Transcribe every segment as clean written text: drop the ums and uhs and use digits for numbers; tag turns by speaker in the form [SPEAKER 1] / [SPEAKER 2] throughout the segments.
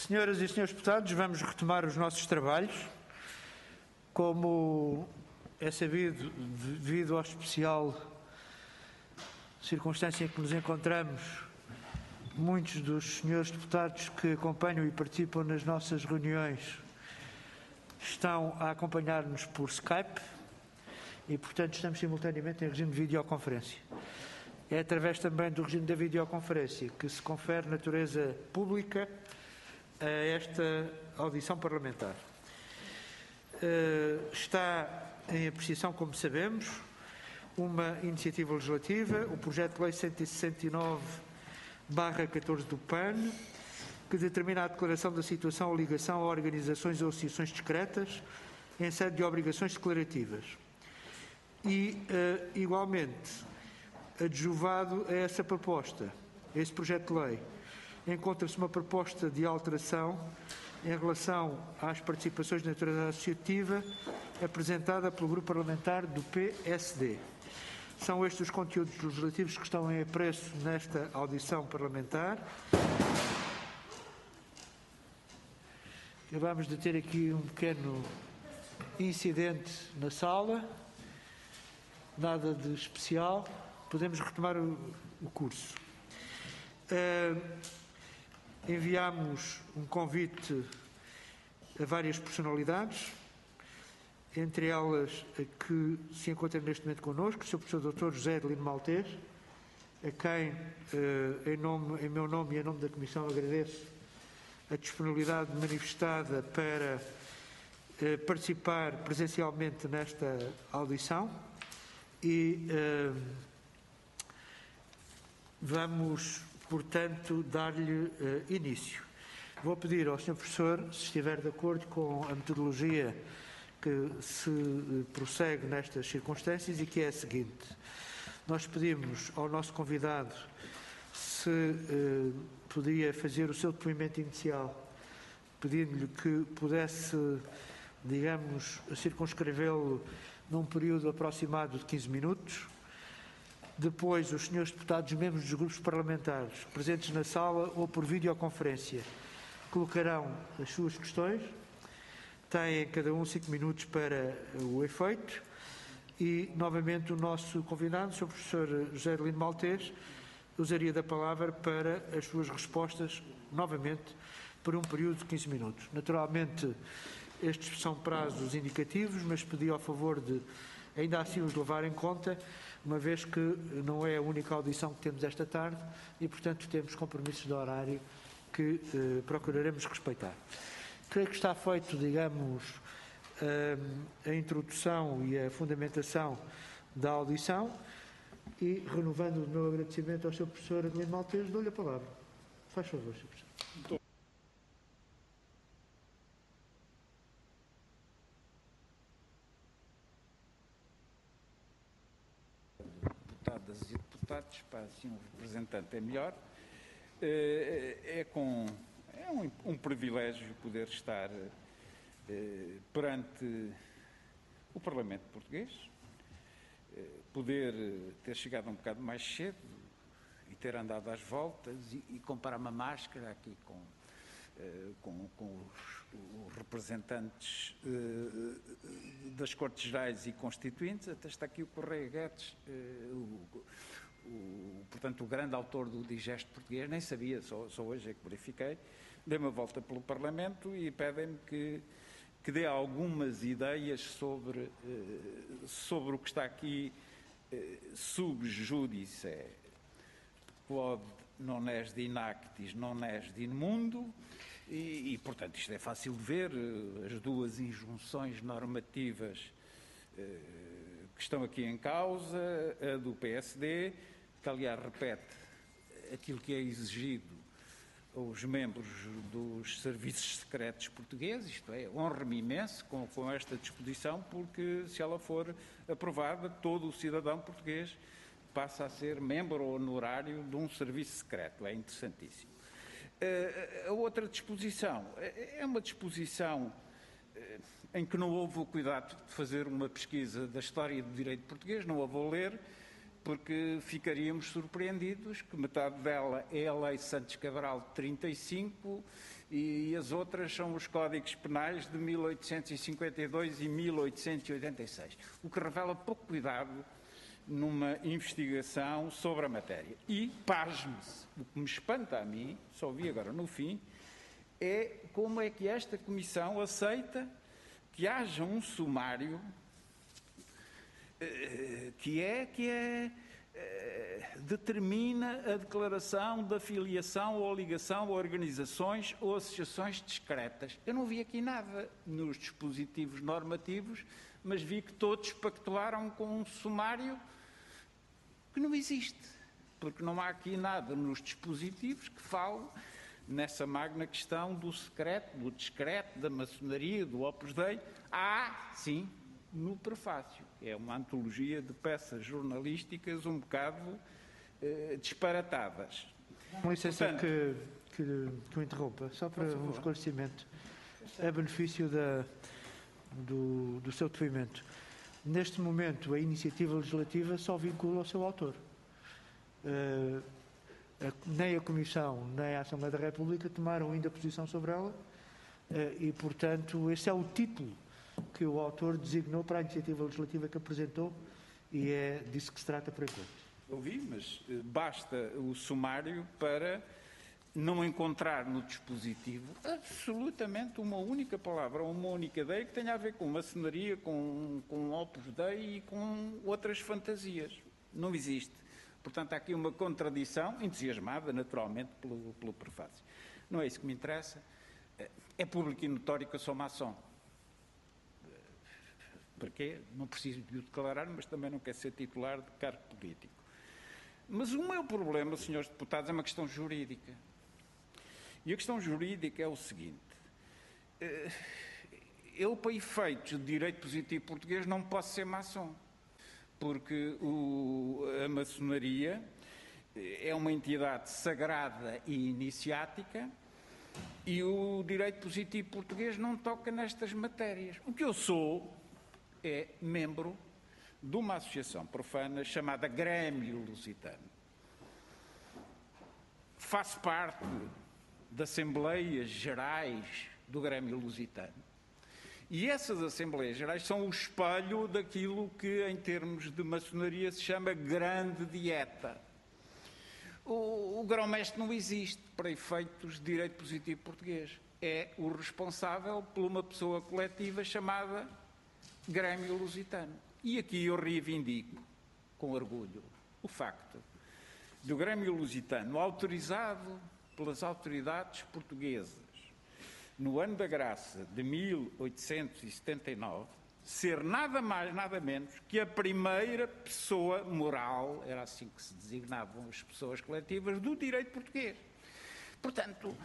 [SPEAKER 1] Senhoras e senhores deputados, vamos retomar os nossos trabalhos. Como é sabido, devido à especial circunstância em que nos encontramos, muitos dos senhores deputados que acompanham e participam nas nossas reuniões estão a acompanhar-nos por Skype e, portanto, estamos simultaneamente em regime de videoconferência. É através também do regime da videoconferência que se confere natureza pública a esta audição parlamentar. Está em apreciação, como sabemos, uma iniciativa legislativa, o projeto de lei 169/14 do PAN, que determina a declaração da situação ou ligação a organizações ou associações discretas em sede de obrigações declarativas. E, igualmente, adjuvado a essa proposta, a esse projeto de lei, encontra-se uma proposta de alteração em relação às participações de natureza associativa apresentada pelo Grupo Parlamentar do PSD. São estes os conteúdos legislativos que estão em apreço nesta audição parlamentar. Acabamos de ter aqui um pequeno incidente na sala, nada de especial, podemos retomar o curso. Enviámos um convite a várias personalidades, entre elas a que se encontra neste momento connosco, o Sr. Professor Dr. José Adelino Maltês, a quem, em meu nome e em nome da Comissão, agradeço a disponibilidade manifestada para participar presencialmente nesta audição e vamos, portanto, dar-lhe início. Vou pedir ao Sr. Professor, se estiver de acordo com a metodologia que se prossegue nestas circunstâncias e que é a seguinte. Nós pedimos ao nosso convidado se podia fazer o seu depoimento inicial, pedindo-lhe que pudesse, digamos, circunscrevê-lo num período aproximado de 15 minutos. Depois, os senhores deputados, membros dos grupos parlamentares, presentes na sala ou por videoconferência, colocarão as suas questões. Têm cada um 5 minutos para o efeito. E, novamente, o nosso convidado, o Sr. Professor José Adelino Maltês, usaria da palavra para as suas respostas, novamente, por um período de 15 minutos. Naturalmente, estes são prazos indicativos, mas pedi ao favor de, ainda assim, os levar em conta, uma vez que não é a única audição que temos esta tarde e, portanto, temos compromissos de horário que procuraremos respeitar. Creio que está feito, digamos, a introdução e a fundamentação da audição e, renovando o meu agradecimento ao Sr. Professor Adelino Maltês, dou-lhe a palavra. Faz favor, Sr. Professor.
[SPEAKER 2] Deputadas e deputados, para assim um representante é melhor. É um privilégio poder estar perante o Parlamento português, poder ter chegado um bocado mais cedo e ter andado às voltas e comprar uma máscara aqui com os representantes das Cortes Gerais e Constituintes. Até está aqui o Correia Guedes, portanto, o grande autor do Digesto português, nem sabia, só hoje é que verifiquei. Dei uma volta pelo Parlamento e pedem-me que dê algumas ideias sobre o que está aqui sub judice quod non est de inactis, non est de imundo, e, portanto, isto é fácil de ver, as duas injunções normativas que estão aqui em causa, a do PSD, que, aliás, repete aquilo que é exigido aos membros dos serviços secretos portugueses, isto é, honra-me imenso com esta disposição, porque se ela for aprovada, todo o cidadão português passa a ser membro honorário de um serviço secreto. É interessantíssimo. A outra disposição é uma disposição em que não houve o cuidado de fazer uma pesquisa da história do direito português, não a vou ler, porque ficaríamos surpreendidos que metade dela é a Lei Santos Cabral de 35 e as outras são os códigos penais de 1852 e 1886, o que revela pouco cuidado numa investigação sobre a matéria. E, pasme-se, o que me espanta a mim, só vi agora no fim, é como é que esta Comissão aceita que haja um sumário que determina a declaração de afiliação ou ligação a organizações ou associações discretas. Eu não vi aqui nada nos dispositivos normativos, mas vi que todos pactuaram com um sumário que não existe, porque não há aqui nada nos dispositivos que fale nessa magna questão do secreto, do discreto, da maçonaria, do Opus Dei. Há, sim, no prefácio. É uma antologia de peças jornalísticas um bocado disparatadas.
[SPEAKER 1] Com licença.
[SPEAKER 2] Portanto,
[SPEAKER 1] que o interrompa, só para um esclarecimento, a benefício do seu depoimento. Neste momento, a iniciativa legislativa só vincula o seu autor. Nem a Comissão, nem a Assembleia da República tomaram ainda posição sobre ela e, portanto, esse é o título que o autor designou para a iniciativa legislativa que apresentou e é disso que se trata por enquanto.
[SPEAKER 2] Ouvi, mas basta o sumário para não encontrar no dispositivo absolutamente uma única palavra, uma única ideia que tenha a ver com maçonaria, com Opus Dei e com outras fantasias. Não existe. Portanto, há aqui uma contradição, entusiasmada naturalmente pelo prefácio. Não é isso que me interessa. É público e notório que eu sou maçom. Porquê? Não preciso de o declarar, mas também não quero ser titular de cargo político. Mas o meu problema, senhores deputados, é uma questão jurídica. E a questão jurídica é o seguinte. Eu, para efeitos de direito positivo português, não posso ser maçom. Porque a maçonaria é uma entidade sagrada e iniciática e o direito positivo português não toca nestas matérias. O que eu sou é membro de uma associação profana chamada Grêmio Lusitano. Faço parte de Assembleias Gerais do Grêmio Lusitano. E essas Assembleias Gerais são o espelho daquilo que, em termos de maçonaria, se chama grande dieta. O grão-mestre não existe para efeitos de direito positivo português. É o responsável por uma pessoa coletiva chamada Grêmio Lusitano. E aqui eu reivindico, com orgulho, o facto do Grêmio Lusitano, autorizado pelas autoridades portuguesas, no ano da graça de 1879, ser nada mais, nada menos que a primeira pessoa moral, era assim que se designavam as pessoas coletivas, do direito português. Portanto,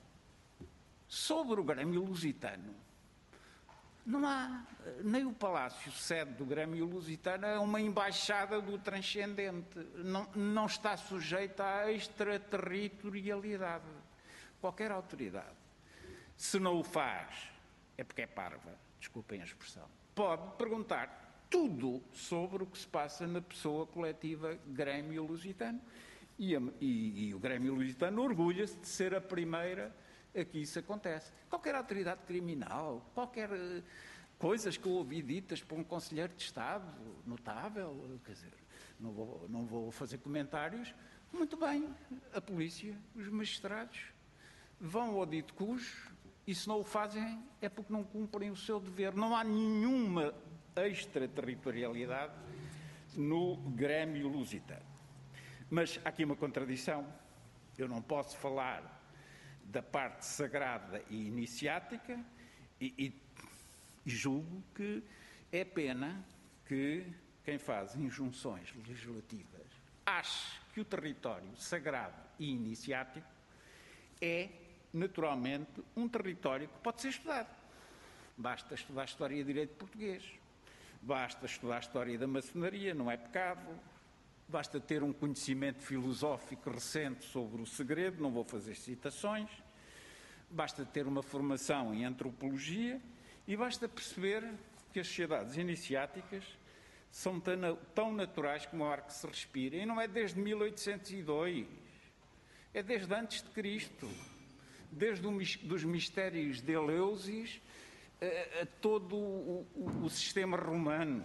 [SPEAKER 2] sobre o Grêmio Lusitano, não há, nem o Palácio sede do Grêmio Lusitano é uma embaixada do transcendente, não está sujeita à extraterritorialidade. Qualquer autoridade, se não o faz, é porque é parva, desculpem a expressão, pode perguntar tudo sobre o que se passa na pessoa coletiva Grêmio Lusitano. E o Grêmio Lusitano orgulha-se de ser a primeira a que isso acontece. Qualquer autoridade criminal, qualquer coisas que eu ouvi ditas por um conselheiro de Estado notável, quer dizer, não vou fazer comentários. Muito bem, a polícia, os magistrados vão ao dito cujo e se não o fazem é porque não cumprem o seu dever. Não há nenhuma extraterritorialidade no Grêmio Lusitano. Mas há aqui uma contradição. Eu não posso falar da parte sagrada e iniciática e julgo que é pena que quem faz injunções legislativas ache que o território sagrado e iniciático é naturalmente um território que pode ser estudado. Basta estudar a história e direito português, basta estudar a história da maçonaria, não é pecado, basta ter um conhecimento filosófico recente sobre o segredo, não vou fazer citações, basta ter uma formação em antropologia e basta perceber que as sociedades iniciáticas são tão naturais como o ar que se respira. E não é desde 1802, é desde antes de Cristo. desde dos mistérios de Eleusis a todo o sistema romano.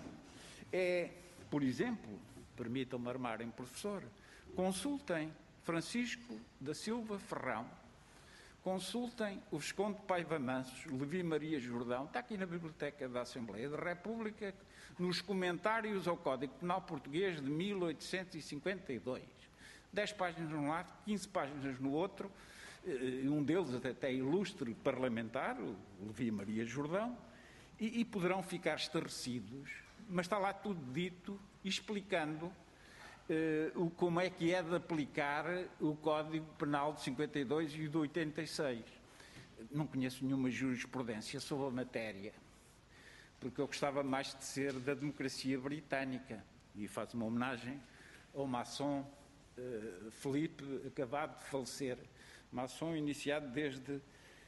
[SPEAKER 2] Por exemplo, permitam-me armarem professor, consultem Francisco da Silva Ferrão, consultem o Visconde Paiva Mansos, Levi Maria Jordão, está aqui na Biblioteca da Assembleia da República, nos comentários ao Código Penal Português de 1852. 10 páginas num lado, 15 páginas no outro, um deles até ilustre parlamentar, o Levi Maria Jordão, e poderão ficar estarrecidos, mas está lá tudo dito, explicando como é que é de aplicar o Código Penal de 52 e de 86. Não conheço nenhuma jurisprudência sobre a matéria, porque eu gostava mais de ser da democracia britânica, e faço uma homenagem ao maçom Felipe, acabado de falecer, maçom iniciado desde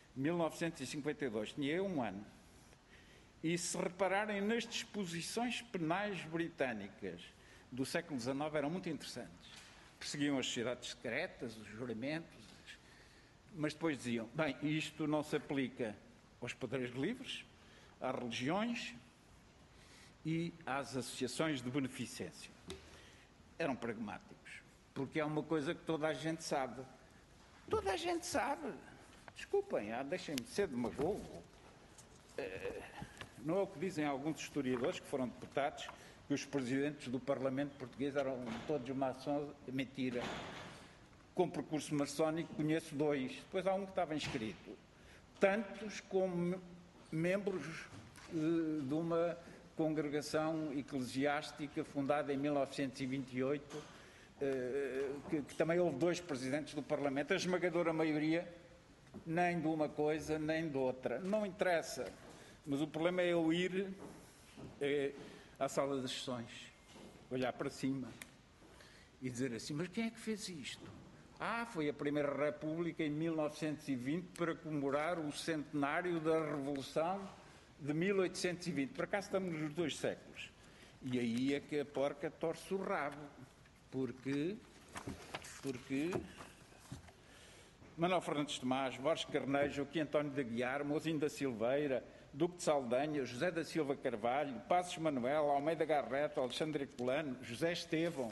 [SPEAKER 2] 1952, tinha eu 1 ano. E se repararem nas disposições penais britânicas do século XIX, eram muito interessantes. Perseguiam as sociedades secretas, os juramentos, mas depois diziam, bem, isto não se aplica aos poderes livres, às religiões e às associações de beneficência. Eram pragmáticos, porque é uma coisa que toda a gente sabe. Toda a gente sabe. Desculpem, deixem-me ser demagogo. Não é o que dizem alguns historiadores que foram deputados, que os presidentes do Parlamento português eram todos maçons. Mentira. Com percurso maçónico conheço 2. Depois há um que estava inscrito. Tantos como membros de uma congregação eclesiástica fundada em 1928, que também houve 2 presidentes do Parlamento. A esmagadora maioria nem de uma coisa nem de outra. Não interessa. Mas o problema é eu ir à sala das sessões, olhar para cima e dizer assim, mas quem é que fez isto? Foi a Primeira República em 1920 para comemorar o centenário da Revolução de 1820. Por acaso estamos nos 2 séculos. E aí é que a porca torce o rabo. Porque Manuel Fernandes Tomás, Borges Carneiro, Joaquim António de Aguiar, Mozinho da Silveira, Duque de Saldanha, José da Silva Carvalho, Passos Manuel, Almeida Garreto, Alexandre Herculano, José Estevão.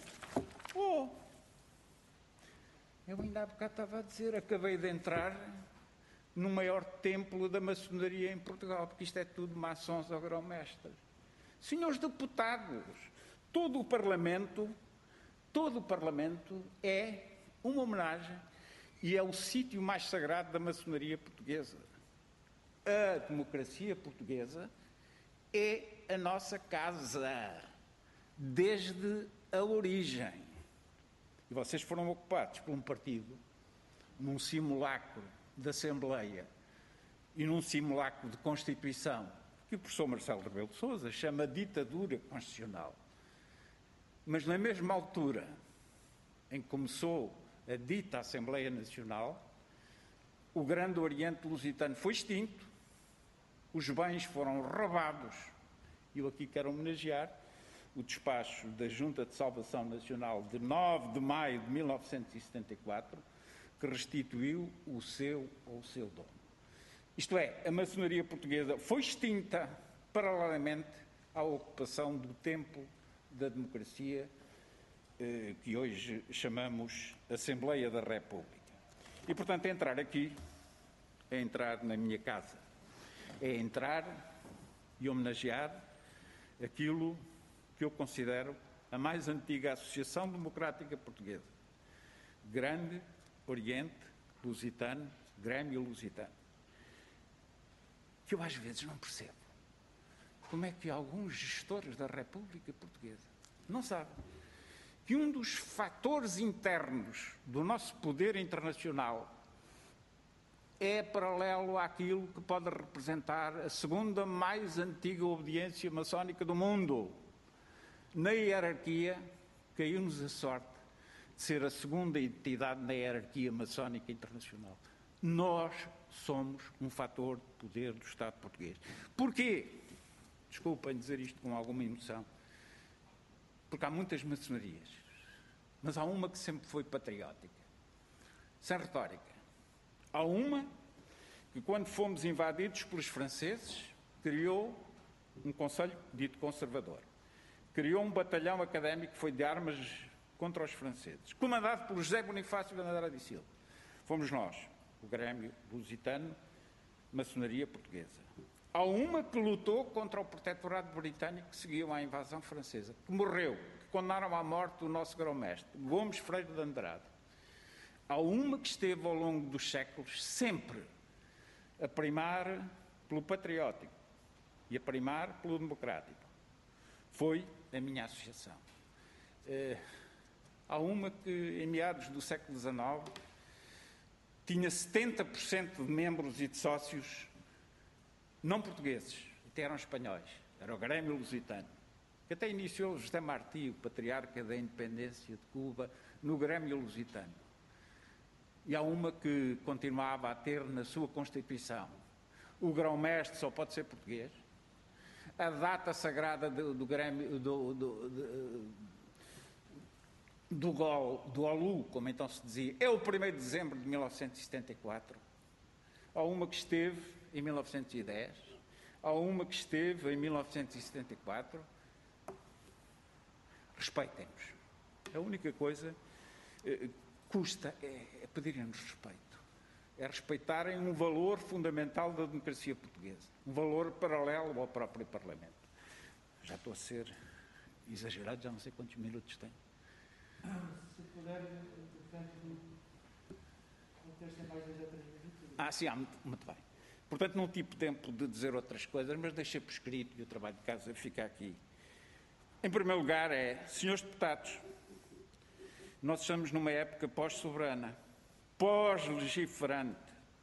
[SPEAKER 2] Eu ainda há bocado estava a dizer, acabei de entrar no maior templo da maçonaria em Portugal, porque isto é tudo maçons agromestres. Senhores deputados, todo o Parlamento é uma homenagem e é o sítio mais sagrado da maçonaria portuguesa. A democracia portuguesa é a nossa casa, desde a origem. E vocês foram ocupados por um partido, num simulacro de Assembleia e num simulacro de Constituição, que o professor Marcelo Rebelo de Sousa chama ditadura constitucional. Mas na mesma altura em que começou a dita Assembleia Nacional, o Grande Oriente Lusitano foi extinto, os bens foram roubados. Eu aqui quero homenagear o despacho da Junta de Salvação Nacional de 9 de maio de 1974, que restituiu o seu dono. Isto é, a maçonaria portuguesa foi extinta paralelamente à ocupação do templo da democracia, que hoje chamamos Assembleia da República. E, portanto, entrar aqui é entrar na minha casa, é entrar e homenagear aquilo que eu considero a mais antiga Associação Democrática Portuguesa, Grande Oriente Lusitano, Grêmio Lusitano, que eu às vezes não percebo. Como é que alguns gestores da República Portuguesa não sabem que um dos fatores internos do nosso poder internacional é paralelo àquilo que pode representar a segunda mais antiga obediência maçónica do mundo. Na hierarquia, caiu-nos a sorte de ser a segunda entidade na hierarquia maçónica internacional. Nós somos um fator de poder do Estado português. Porquê? Desculpem dizer isto com alguma emoção, porque há muitas maçonarias, mas há uma que sempre foi patriótica, sem retórica. Há uma que, quando fomos invadidos pelos franceses, criou um conselho dito conservador. Criou um batalhão académico que foi de armas contra os franceses, comandado por José Bonifácio de Andrade e Silva. Fomos nós, o Grêmio Lusitano, maçonaria portuguesa. Há uma que lutou contra o protetorado britânico que seguiu à invasão francesa, que morreu, que condenaram à morte o nosso grão-mestre, Gomes Freire de Andrade. Há uma que esteve ao longo dos séculos sempre a primar pelo patriótico e a primar pelo democrático. Foi a minha associação. Há uma que, em meados do século XIX, tinha 70% de membros e de sócios não portugueses, até eram espanhóis. Era o Grêmio Lusitano, que até iniciou José Martí, o patriarca da independência de Cuba, no Grêmio Lusitano. E há uma que continuava a ter na sua Constituição: o grão-mestre só pode ser português, a data sagrada do Grêmio, do Olu, como então se dizia, é o 1º de dezembro de 1974. Há uma que esteve em 1910, há uma que esteve em 1974. Respeitem-nos. A única coisa que custa é pedirem-nos respeito. É respeitarem um valor fundamental da democracia portuguesa, um valor paralelo ao próprio Parlamento. Já estou a ser exagerado, já não sei quantos minutos tenho.
[SPEAKER 1] Se puder, portanto, ter mais 2 ou 3 minutos.
[SPEAKER 2] Sim, muito bem. Portanto, não tive tempo de dizer outras coisas, mas deixei por escrito e o trabalho de casa fica aqui. Em primeiro lugar, senhores deputados, nós estamos numa época pós-soberana, pós-legiferante.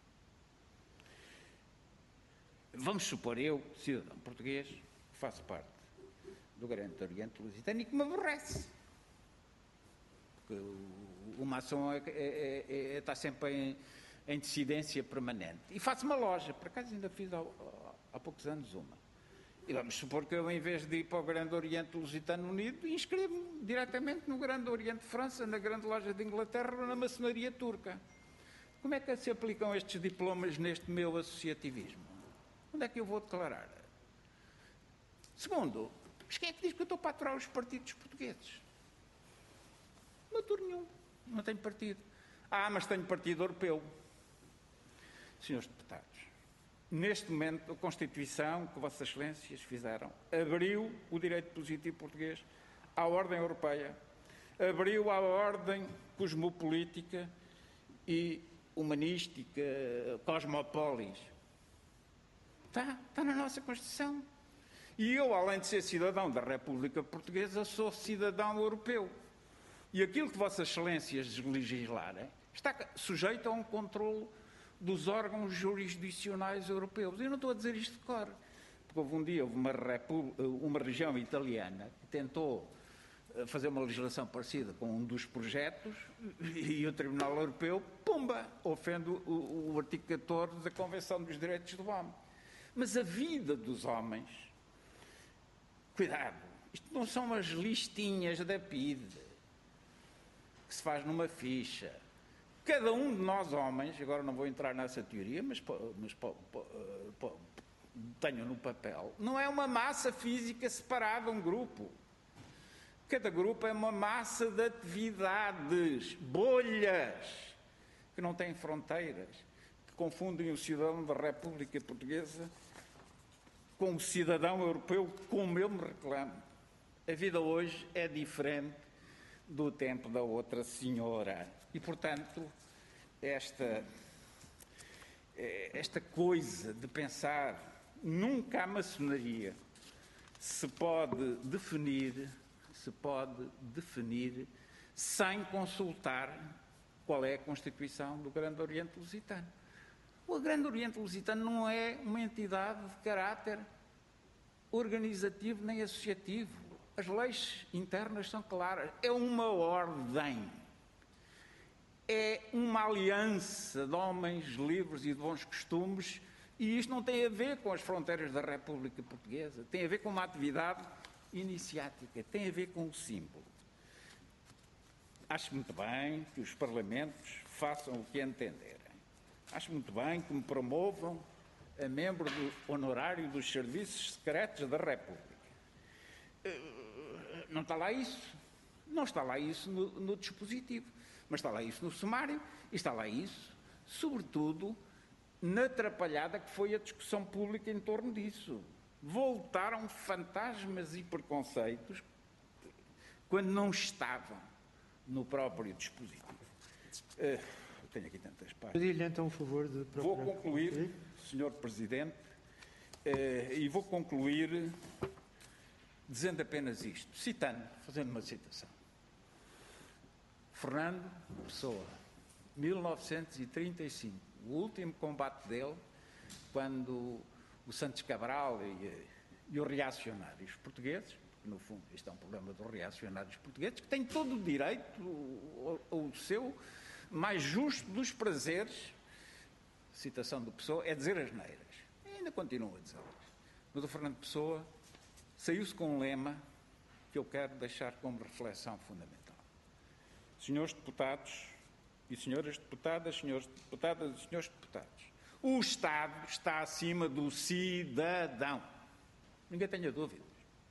[SPEAKER 2] Vamos supor, eu, cidadão português, que faço parte do Grande Oriente Lusitano e que me aborrece. Porque o maçom está sempre em dissidência permanente. E faço uma loja, por acaso ainda fiz há poucos anos uma. E vamos supor que eu, em vez de ir para o Grande Oriente Lusitano Unido, inscrevo-me diretamente no Grande Oriente de França, na Grande Loja de Inglaterra ou na maçonaria turca. Como é que se aplicam estes diplomas neste meu associativismo? Onde é que eu vou declarar? Segundo, mas quem é que diz que eu estou para aturar os partidos portugueses? Não aturo nenhum, não tenho partido. Mas tenho partido europeu. Senhores deputados, neste momento, a Constituição que Vossas Excelências fizeram abriu o direito positivo português à ordem europeia, abriu à ordem cosmopolítica e humanística, cosmopolis. Está na nossa Constituição. E eu, além de ser cidadão da República Portuguesa, sou cidadão europeu. E aquilo que Vossas Excelências legislarem está sujeito a um controle dos órgãos jurisdicionais europeus. Eu não estou a dizer isto de cor, porque houve um dia uma região italiana que tentou fazer uma legislação parecida com um dos projetos e o Tribunal Europeu, pumba, ofende o artigo 14 da Convenção dos Direitos do Homem. Mas a vida dos homens, cuidado, isto não são as listinhas da PIDE que se faz numa ficha. Cada um de nós homens, agora não vou entrar nessa teoria, mas tenho no papel, não é uma massa física separada, um grupo. Cada grupo é uma massa de atividades, bolhas, que não têm fronteiras, que confundem o cidadão da República Portuguesa com o cidadão europeu, como eu me reclamo. A vida hoje é diferente do tempo da outra senhora. E, portanto, esta coisa de pensar nunca a maçonaria se pode definir sem consultar qual é a Constituição do Grande Oriente Lusitano. O Grande Oriente Lusitano não é uma entidade de caráter organizativo nem associativo. As leis internas são claras. É uma ordem. É uma aliança de homens livres e de bons costumes, e isto não tem a ver com as fronteiras da República Portuguesa, tem a ver com uma atividade iniciática, tem a ver com o símbolo. Acho muito bem que os parlamentos façam o que entenderem. Acho muito bem que me promovam a membro do honorário dos Serviços Secretos da República. Não está lá isso. Não está lá isso no dispositivo. Mas está lá isso no sumário e está lá isso, sobretudo, na atrapalhada que foi a discussão pública em torno disso. Voltaram fantasmas e preconceitos quando não estavam no próprio dispositivo. Tenho aqui tantas partes.
[SPEAKER 1] Pedir-lhe então o favor de procurar.
[SPEAKER 2] Vou concluir, Sr. Presidente, e vou concluir dizendo apenas isto, citando, fazendo uma citação. Fernando Pessoa, 1935, o último combate dele, quando o Santos Cabral e os reacionários portugueses, no fundo isto é um problema dos reacionários portugueses, que têm todo o direito ao seu mais justo dos prazeres, citação do Pessoa, é dizer asneiras. E ainda continua a dizê-las. Mas o Fernando Pessoa saiu-se com um lema que eu quero deixar como reflexão fundamental. Senhores deputados e senhoras deputadas, senhores deputadas e senhores deputados, o Estado está acima do cidadão. Ninguém tenha dúvidas.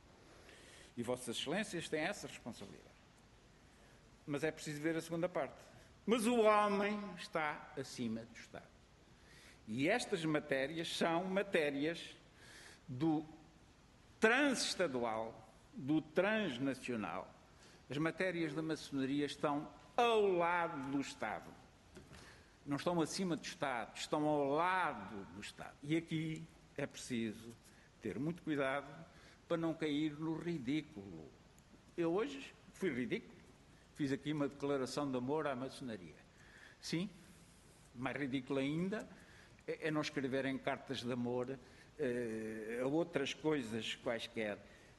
[SPEAKER 2] E Vossas Excelências têm essa responsabilidade. Mas é preciso ver a segunda parte. Mas o homem está acima do Estado. E estas matérias são matérias do transestadual, do transnacional. As matérias da maçonaria estão ao lado do Estado. Não estão acima do Estado, estão ao lado do Estado. E aqui é preciso ter muito cuidado para não cair no ridículo. Eu hoje fui ridículo. Fiz aqui uma declaração de amor à maçonaria. Sim, mais ridículo ainda é não escreverem cartas de amor a outras coisas quaisquer.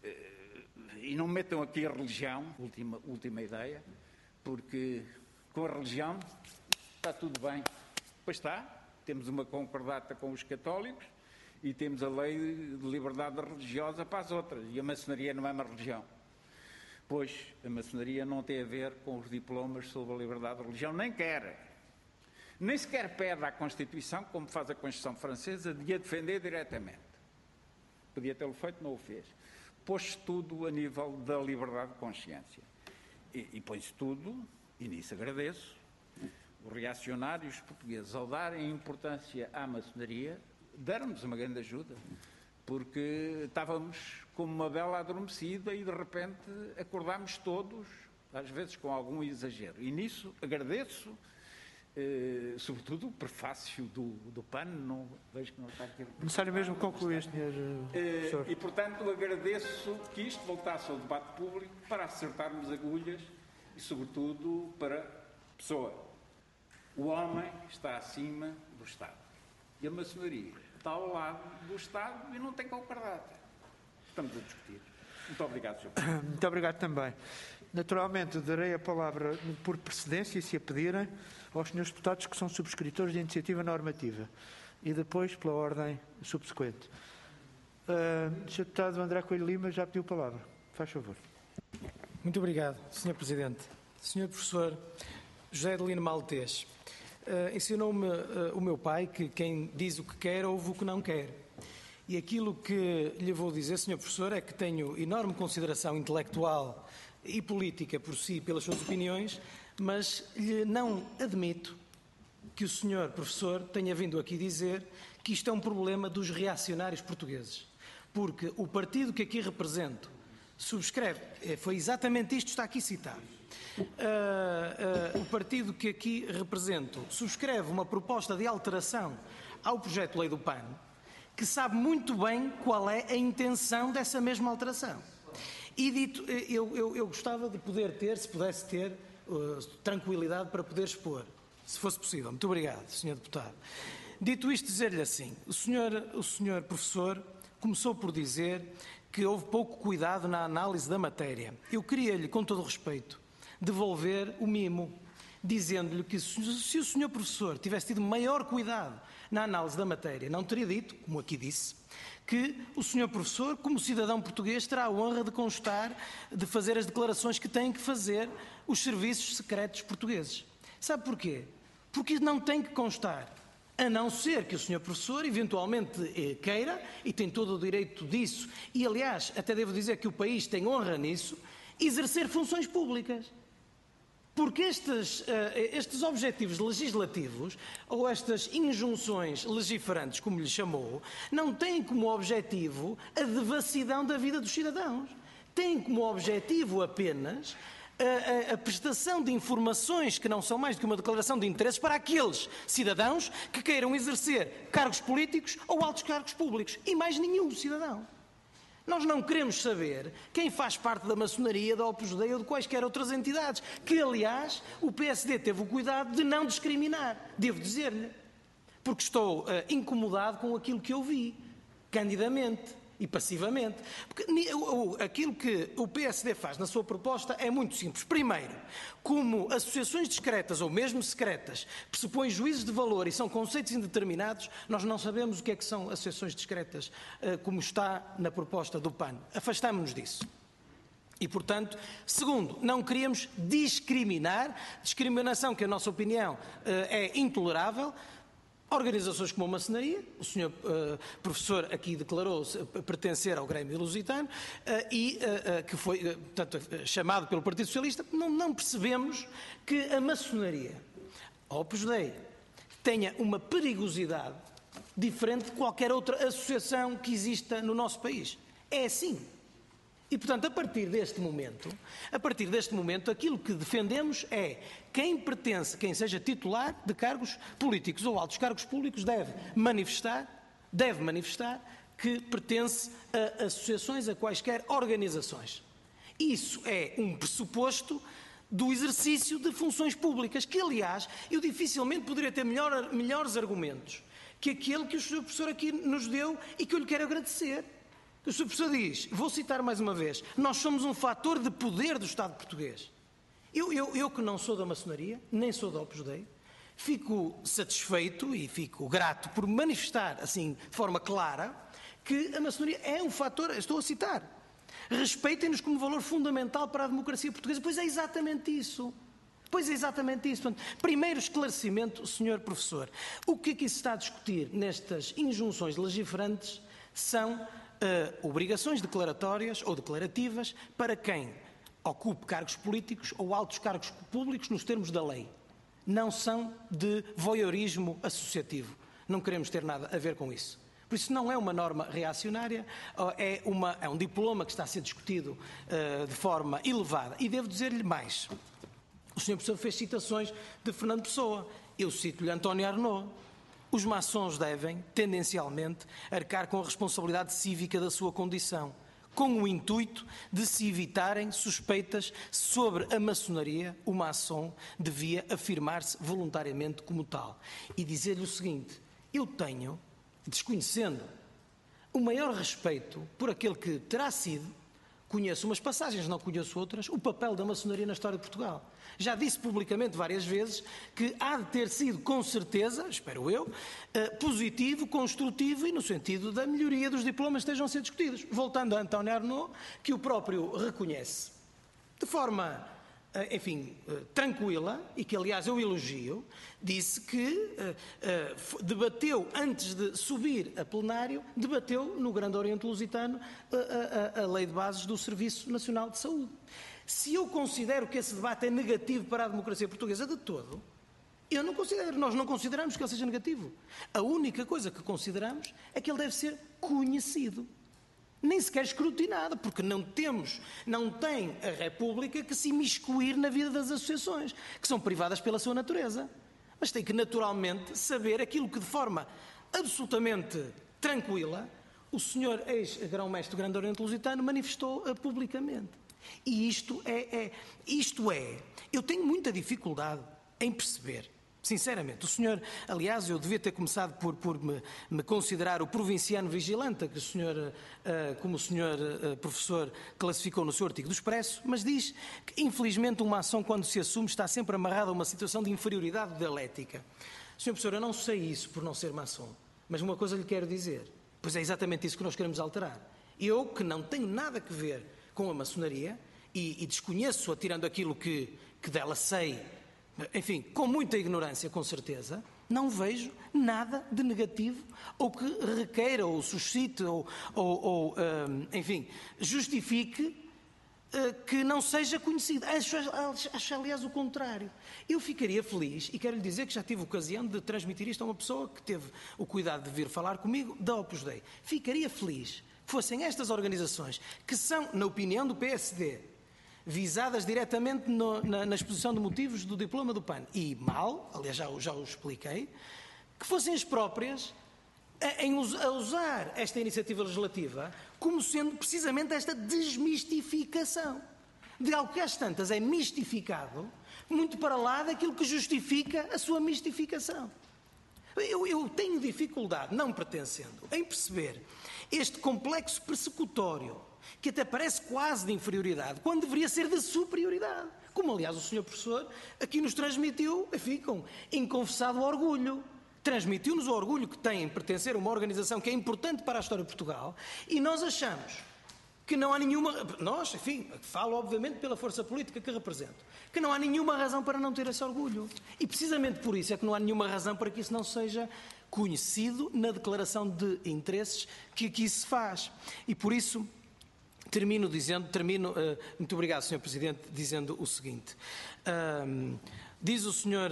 [SPEAKER 2] E não metam aqui a religião, última ideia, porque com a religião está tudo bem. Pois está, temos uma concordata com os católicos e temos a lei de liberdade religiosa para as outras. E a maçonaria não é uma religião. Pois a maçonaria não tem a ver com os diplomas sobre a liberdade de religião, nem quer. Nem sequer pede à Constituição, como faz a Constituição Francesa, de a defender diretamente. Podia tê-lo feito, não o fez. Pôs-se tudo a nível da liberdade de consciência. E põe-se tudo, e nisso agradeço, os reacionários portugueses, ao darem importância à maçonaria, deram-nos uma grande ajuda, porque estávamos como uma vela adormecida e de repente acordámos todos, às vezes com algum exagero. E nisso agradeço, sobretudo o prefácio do PAN, não vejo que não está aqui.
[SPEAKER 1] Necessário mesmo concluir, Sr. Professor.
[SPEAKER 2] E, portanto, agradeço que isto voltasse ao debate público para acertarmos agulhas e, sobretudo, para Pessoa. O homem está acima do Estado. E a maçonaria está ao lado do Estado e não tem concordata. Estamos a discutir. Muito obrigado, Sr. Presidente.
[SPEAKER 1] Muito obrigado também. Naturalmente, darei a palavra por precedência, se a pedirem, aos senhores deputados que são subscritores da iniciativa normativa e depois pela ordem subsequente. O Sr. Deputado André Coelho Lima já pediu a palavra. Faz favor.
[SPEAKER 3] Muito obrigado, Sr. Presidente. Sr. Professor José Adelino Maltês, ensinou-me o meu pai que quem diz o que quer ouve o que não quer. E aquilo que lhe vou dizer, Sr. Professor, é que tenho enorme consideração intelectual e política por si, pelas suas opiniões, mas lhe não admito que o Sr. Professor tenha vindo aqui dizer que isto é um problema dos reacionários portugueses. Porque o partido que aqui represento subscreve, foi exatamente isto que está aqui citado. O partido que aqui represento subscreve uma proposta de alteração ao projeto de lei do PAN, que sabe muito bem qual é a intenção dessa mesma alteração. E dito, eu gostava de poder ter, se pudesse ter, tranquilidade para poder expor, se fosse possível. Muito obrigado, Sr. Deputado. Dito isto, dizer-lhe assim, o senhor Professor começou por dizer que houve pouco cuidado na análise da matéria. Eu queria-lhe, com todo o respeito, devolver o mimo, dizendo-lhe que se o Sr. Professor tivesse tido maior cuidado na análise da matéria, não teria dito, como aqui disse, que o Sr. Professor, como cidadão português, terá a honra de constar, de fazer as declarações que têm que fazer os serviços secretos portugueses. Sabe porquê? Porque não tem que constar. A não ser que o Sr. Professor eventualmente queira, e tem todo o direito disso, e aliás, até devo dizer que o país tem honra nisso, exercer funções públicas. Porque estes objetivos legislativos, ou estas injunções legiferantes, como lhe chamou, não têm como objetivo a devassidão da vida dos cidadãos. Têm como objetivo apenas a prestação de informações que não são mais do que uma declaração de interesses para aqueles cidadãos que queiram exercer cargos políticos ou altos cargos públicos. E mais nenhum cidadão. Nós não queremos saber quem faz parte da maçonaria, da Opus Dei ou de quaisquer outras entidades, que, aliás, o PSD teve o cuidado de não discriminar, devo dizer-lhe, porque estou incomodado com aquilo que eu vi, candidamente e passivamente. Porque aquilo que o PSD faz na sua proposta é muito simples. Primeiro, como associações discretas ou mesmo secretas pressupõem juízos de valor e são conceitos indeterminados, nós não sabemos o que é que são associações discretas, como está na proposta do PAN. Afastamo-nos disso. E, portanto, segundo, não queríamos discriminar, discriminação que, na nossa opinião, é intolerável. Organizações como a maçonaria, o Sr. Professor aqui declarou pertencer ao Grêmio Lusitano e que foi, portanto, chamado pelo Partido Socialista. Não percebemos que a maçonaria, a Opus Dei, tenha uma perigosidade diferente de qualquer outra associação que exista no nosso país. É assim. E, portanto, a partir deste momento, aquilo que defendemos é quem pertence, quem seja titular de cargos políticos ou altos cargos públicos deve manifestar que pertence a associações, a quaisquer organizações. Isso é um pressuposto do exercício de funções públicas, que, aliás, eu dificilmente poderia ter melhores argumentos que aquele que o Sr. Professor aqui nos deu e que eu lhe quero agradecer. O Sr. Professor diz, vou citar mais uma vez, nós somos um fator de poder do Estado português. Eu que não sou da maçonaria, nem sou da Opus Dei, fico satisfeito e fico grato por manifestar, assim, de forma clara, que a maçonaria é um fator, estou a citar, respeitem-nos como valor fundamental para a democracia portuguesa. Pois é exatamente isso. Portanto, primeiro esclarecimento, Sr. Professor, o que aqui se está a discutir nestas injunções legiferantes são obrigações declaratórias ou declarativas para quem ocupe cargos políticos ou altos cargos públicos nos termos da lei. Não são de voyeurismo associativo. Não queremos ter nada a ver com isso. Por isso não é uma norma reacionária, é um diploma que está a ser discutido de forma elevada. E devo dizer-lhe mais. O Sr. Professor fez citações de Fernando Pessoa. Eu cito-lhe António Arnaud. Os maçons devem, tendencialmente, arcar com a responsabilidade cívica da sua condição, com o intuito de se evitarem suspeitas sobre a maçonaria. O maçom devia afirmar-se voluntariamente como tal. E dizer-lhe o seguinte, eu tenho, desconhecendo, o maior respeito por aquele que terá sido, conheço umas passagens, não conheço outras, o papel da maçonaria na história de Portugal. Já disse publicamente várias vezes que há de ter sido, com certeza, espero eu, positivo, construtivo e no sentido da melhoria dos diplomas que estejam a ser discutidos. Voltando a António Arnaud, que o próprio reconhece de forma, enfim, tranquila, e que aliás eu elogio, disse que debateu, antes de subir a plenário, debateu no Grande Oriente Lusitano a Lei de Bases do Serviço Nacional de Saúde. Se eu considero que esse debate é negativo para a democracia portuguesa de todo, eu não considero, nós não consideramos que ele seja negativo. A única coisa que consideramos é que ele deve ser conhecido. Nem sequer escrutinado, porque não tem a República que se imiscuir na vida das associações, que são privadas pela sua natureza. Mas tem que naturalmente saber aquilo que de forma absolutamente tranquila o senhor ex-grão-mestre do Grande Oriente Lusitano manifestou publicamente. E isto é, eu tenho muita dificuldade em perceber, sinceramente. O senhor, aliás, eu devia ter começado por me considerar o provinciano vigilante, que o senhor, como o senhor professor classificou no seu artigo do Expresso, mas diz que, infelizmente, uma ação, quando se assume, está sempre amarrada a uma situação de inferioridade dialética. Senhor professor, eu não sei isso por não ser maçom, mas uma coisa lhe quero dizer, pois é exatamente isso que nós queremos alterar. Eu, que não tenho nada a ver com a maçonaria e desconheço, atirando aquilo que dela sei, enfim, com muita ignorância, com certeza, não vejo nada de negativo ou que requeira ou suscite enfim, justifique que não seja conhecido. Acho, aliás, o contrário. Eu ficaria feliz, e quero lhe dizer que já tive ocasião de transmitir isto a uma pessoa que teve o cuidado de vir falar comigo da Opus Dei. Ficaria feliz que fossem estas organizações, que são, na opinião do PSD, visadas diretamente na exposição de motivos do diploma do PAN, e mal, aliás já o expliquei, que fossem as próprias a usar esta iniciativa legislativa como sendo precisamente esta desmistificação de algo que às tantas é mistificado, muito para lá daquilo que justifica a sua mistificação. Eu tenho dificuldade, não pertencendo, em perceber este complexo persecutório, que até parece quase de inferioridade, quando deveria ser de superioridade. Como, aliás, o Sr. Professor aqui nos transmitiu, enfim, com inconfessado orgulho. Transmitiu-nos o orgulho que tem em pertencer a uma organização que é importante para a história de Portugal, e nós achamos que não há nenhuma... Nós, enfim, falo obviamente pela força política que represento, que não há nenhuma razão para não ter esse orgulho. E precisamente por isso é que não há nenhuma razão para que isso não seja conhecido na declaração de interesses que aqui se faz. E por isso... Termino, muito obrigado, Sr. Presidente, dizendo o seguinte. Diz o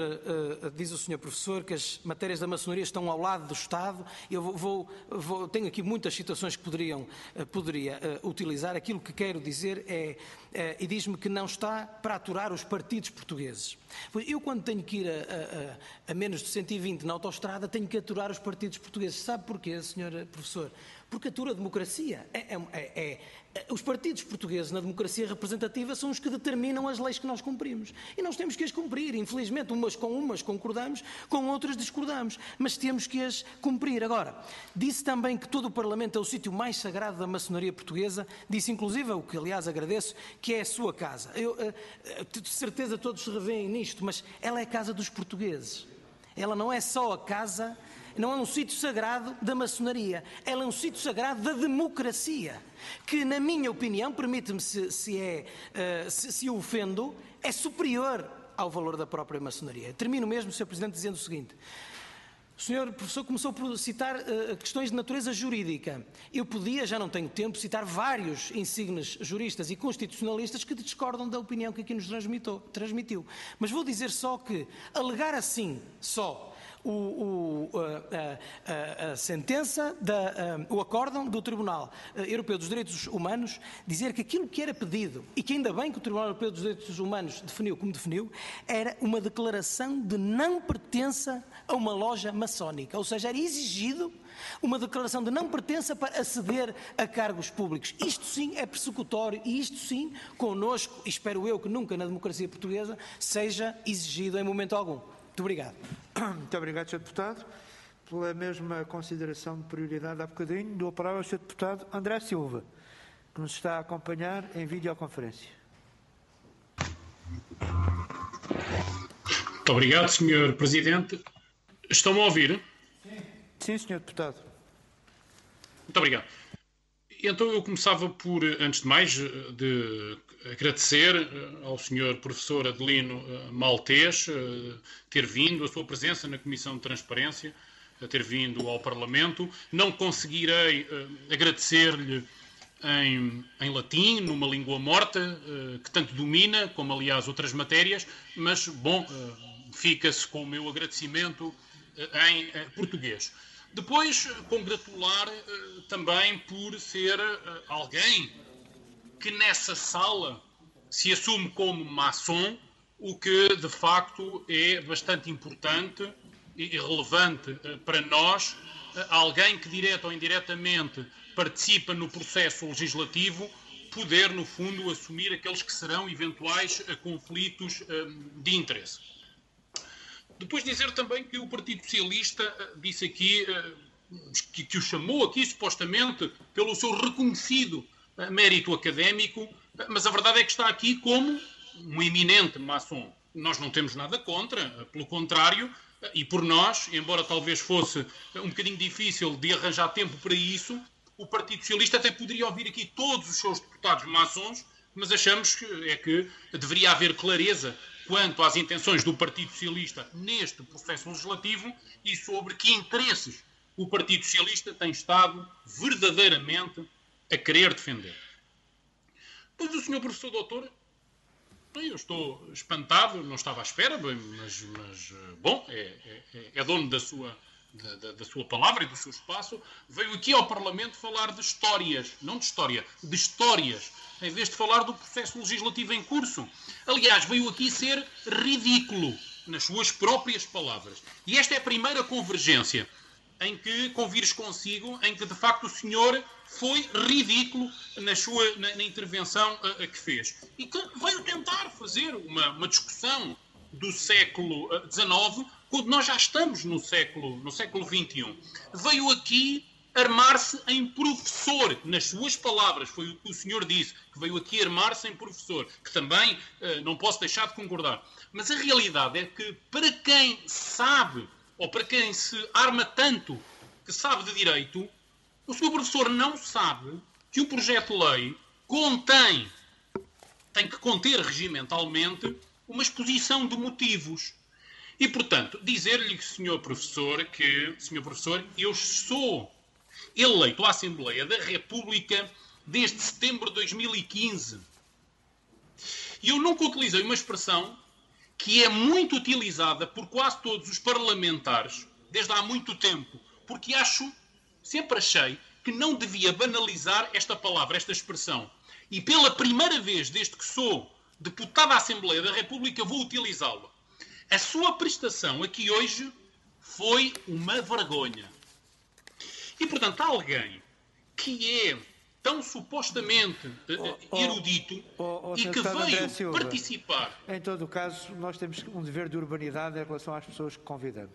[SPEAKER 3] Sr. Professor que as matérias da maçonaria estão ao lado do Estado. Eu tenho aqui muitas citações que poderia utilizar. Aquilo que quero dizer e diz-me que não está para aturar os partidos portugueses. Eu, quando tenho que ir a menos de 120 na autoestrada, tenho que aturar os partidos portugueses. Sabe porquê, Sr. Professor? Porque atura a democracia. Os partidos portugueses na democracia representativa são os que determinam as leis que nós cumprimos. E nós temos que as cumprir. Infelizmente, umas concordamos, com outras discordamos. Mas temos que as cumprir. Agora, disse também que todo o Parlamento é o sítio mais sagrado da maçonaria portuguesa. Disse, inclusive, o que aliás agradeço, que é a sua casa. De certeza todos se revêem nisto, mas ela é a casa dos portugueses. Ela não é só a casa... Não é um sítio sagrado da maçonaria, ela é um sítio sagrado da democracia, que, na minha opinião, permite-me se o ofendo, é superior ao valor da própria maçonaria. Termino mesmo, Sr. Presidente, dizendo o seguinte. O Sr. Professor começou por citar questões de natureza jurídica. Eu podia, já não tenho tempo, citar vários insignes juristas e constitucionalistas que discordam da opinião que aqui nos transmitiu. Mas vou dizer só que alegar assim, só, a sentença, o acórdão do Tribunal Europeu dos Direitos Humanos, dizer que aquilo que era pedido, e que ainda bem que o Tribunal Europeu dos Direitos Humanos definiu como definiu, era uma declaração de não pertença a uma loja maçónica. Ou seja, era exigido uma declaração de não pertença para aceder a cargos públicos. Isto sim é persecutório e isto sim, connosco, e espero eu que nunca na democracia portuguesa, seja exigido em momento algum. Muito obrigado.
[SPEAKER 1] Muito obrigado, Sr. Deputado. Pela mesma consideração de prioridade há bocadinho, dou a palavra ao Sr. Deputado André Silva, que nos está a acompanhar em videoconferência.
[SPEAKER 4] Muito obrigado, Sr. Presidente. Estão-me a ouvir?
[SPEAKER 1] Sim, Sr. Deputado.
[SPEAKER 4] Muito obrigado. Então eu começava por, antes de mais, de agradecer ao Sr. Professor Adelino Maltês ter vindo, a sua presença na Comissão de Transparência, a ter vindo ao Parlamento. Não conseguirei agradecer-lhe em latim, numa língua morta, que tanto domina, como aliás outras matérias, mas, bom, fica-se com o meu agradecimento em português. Depois, congratular também por ser alguém que nessa sala se assume como maçom, o que de facto é bastante importante e relevante para nós, alguém que direta ou indiretamente participa no processo legislativo, poder no fundo assumir aqueles que serão eventuais conflitos de interesse. Depois dizer também que o Partido Socialista disse aqui, que o chamou aqui supostamente pelo seu reconhecido mérito académico, mas a verdade é que está aqui como um eminente maçom. Nós não temos nada contra, pelo contrário, e por nós, embora talvez fosse um bocadinho difícil de arranjar tempo para isso, o Partido Socialista até poderia ouvir aqui todos os seus deputados maçons, mas achamos que deveria haver clareza quanto às intenções do Partido Socialista neste processo legislativo e sobre que interesses o Partido Socialista tem estado verdadeiramente a querer defender. Pois o Sr. Professor Doutor, eu estou espantado, não estava à espera, mas bom, é dono da sua palavra e do seu espaço, veio aqui ao Parlamento falar de histórias, não de história, de histórias, em vez de falar do processo legislativo em curso. Aliás, veio aqui ser ridículo, nas suas próprias palavras. E esta é a primeira convergência em que convires consigo, em que de facto o senhor foi ridículo na intervenção que fez. E que veio tentar fazer uma discussão do século XIX, quando nós já estamos no século XXI. Veio aqui armar-se em professor, nas suas palavras, foi o que o senhor disse, que veio aqui armar-se em professor, que também não posso deixar de concordar. Mas a realidade é que para quem sabe, ou para quem se arma tanto que sabe de direito, o senhor professor não sabe que o projeto de lei tem que conter regimentalmente uma exposição de motivos. E, portanto, dizer-lhe, senhor professor, eu sou eleito à Assembleia da República desde setembro de 2015. E eu nunca utilizei uma expressão que é muito utilizada por quase todos os parlamentares, desde há muito tempo, porque sempre achei que não devia banalizar esta palavra, esta expressão. E pela primeira vez, desde que sou deputado à Assembleia da República, vou utilizá-la. A sua prestação aqui hoje foi uma vergonha. E, portanto, alguém que é tão supostamente erudito e que veio participar...
[SPEAKER 1] Em todo o caso, nós temos um dever de urbanidade em relação às pessoas que convidamos.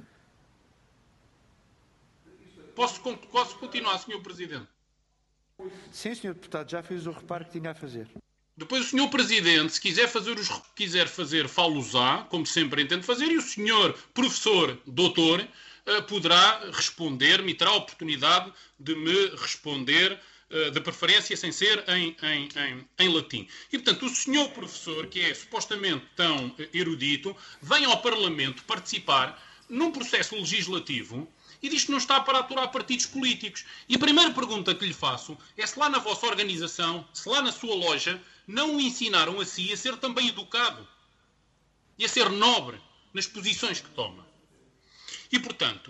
[SPEAKER 4] Posso continuar, Sr. Presidente?
[SPEAKER 1] Sim, Sr. Deputado, já fiz o reparo que tinha a fazer.
[SPEAKER 4] Depois o Sr. Presidente, se quiser fazer, falo-á, como sempre entendo fazer, e o Sr. Professor Doutor poderá responder-me e terá a oportunidade de me responder, de preferência sem ser em latim. E, portanto, o Sr. Professor, que é supostamente tão erudito, vem ao Parlamento participar num processo legislativo e diz que não está para aturar partidos políticos. E a primeira pergunta que lhe faço é se lá na vossa organização, se lá na sua loja, não o ensinaram a si a ser também educado e a ser nobre nas posições que toma. E, portanto,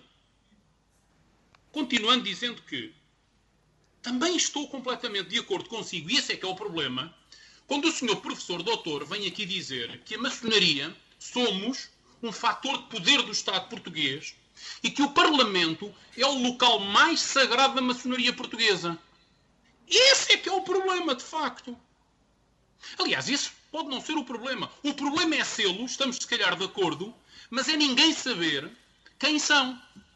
[SPEAKER 4] continuando dizendo que também estou completamente de acordo consigo, e esse é que é o problema, quando o senhor professor doutor vem aqui dizer que a maçonaria somos um fator de poder do Estado português e que o Parlamento é o local mais sagrado da maçonaria portuguesa. Esse é que é o problema, de facto. Aliás, esse pode não ser o problema. O problema é sê-lo, estamos se calhar de acordo, mas é ninguém saber quem são.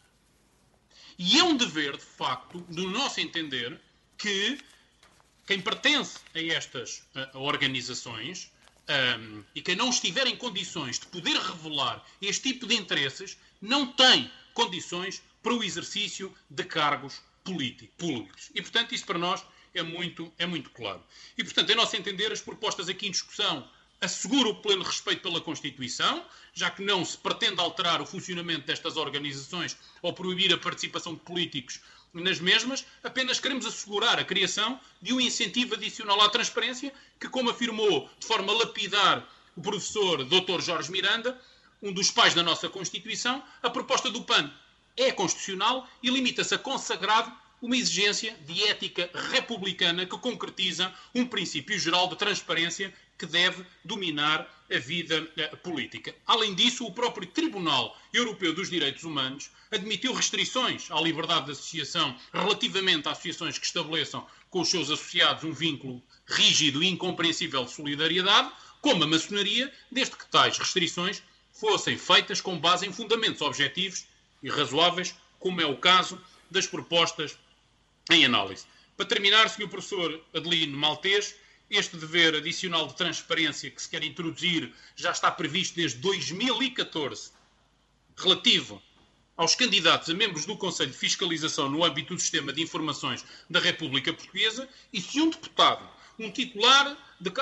[SPEAKER 4] E é um dever, de facto, do nosso entender, que quem pertence a estas organizações e quem não estiver em condições de poder revelar este tipo de interesses, não tem condições para o exercício de cargos políticos. E, portanto, isso para nós é muito claro. E, portanto, em nosso entender, as propostas aqui em discussão asseguram o pleno respeito pela Constituição, já que não se pretende alterar o funcionamento destas organizações ou proibir a participação de políticos nas mesmas, apenas queremos assegurar a criação de um incentivo adicional à transparência que, como afirmou de forma lapidar o professor Dr. Jorge Miranda, um dos pais da nossa Constituição, a proposta do PAN é constitucional e limita-se a consagrar uma exigência de ética republicana que concretiza um princípio geral de transparência que deve dominar a vida política. Além disso, o próprio Tribunal Europeu dos Direitos Humanos admitiu restrições à liberdade de associação relativamente a associações que estabeleçam com os seus associados um vínculo rígido e incompreensível de solidariedade, como a maçonaria, desde que tais restrições fossem feitas com base em fundamentos objetivos e razoáveis, como é o caso das propostas em análise. Para terminar, Sr. Professor Adelino Maltês, este dever adicional de transparência que se quer introduzir já está previsto desde 2014, relativo aos candidatos a membros do Conselho de Fiscalização no âmbito do Sistema de Informações da República Portuguesa, e se um deputado, um titular de cargo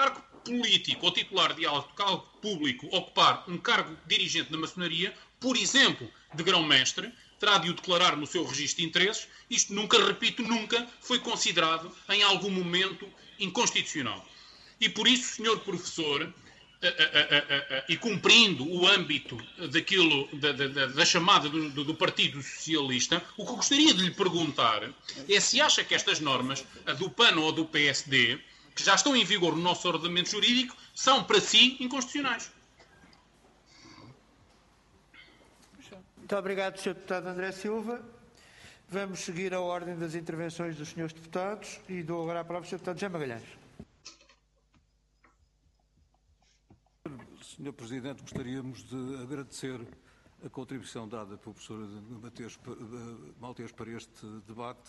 [SPEAKER 4] político ou titular de alto cargo público ocupar um cargo dirigente da maçonaria, por exemplo, de grão-mestre, terá de o declarar no seu registro de interesses. Isto nunca, repito, nunca foi considerado em algum momento inconstitucional. E por isso, senhor professor, e cumprindo o âmbito daquilo, da chamada do Partido Socialista, o que eu gostaria de lhe perguntar é se acha que estas normas, a do PAN ou a do PSD, que já estão em vigor no nosso ordenamento jurídico, são para si inconstitucionais.
[SPEAKER 1] Muito obrigado, Sr. Deputado André Silva. Vamos seguir a ordem das intervenções dos senhores deputados e dou agora a palavra ao Sr. Deputado José Magalhães.
[SPEAKER 5] Sr. Presidente, gostaríamos de agradecer a contribuição dada pelo professor Maltês para este debate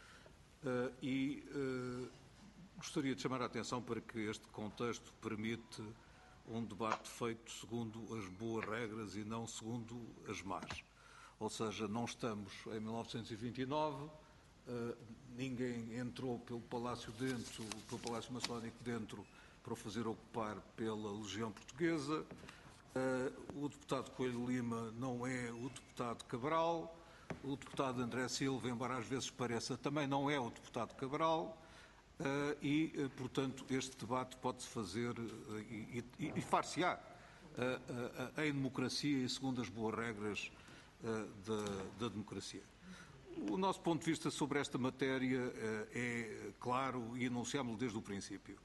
[SPEAKER 5] e gostaria de chamar a atenção para que este contexto permite um debate feito segundo as boas regras e não segundo as más. Ou seja, não estamos em 1929, ninguém entrou pelo Palácio Maçónico dentro para o fazer ocupar pela Legião Portuguesa. O deputado Coelho Lima não é o deputado Cabral. O deputado André Silva, embora às vezes pareça, também não é o deputado Cabral. Portanto, este debate pode-se fazer e far-se-á em democracia e segundo as boas regras da democracia. O nosso ponto de vista sobre esta matéria é claro e enunciámo-lo desde o princípio.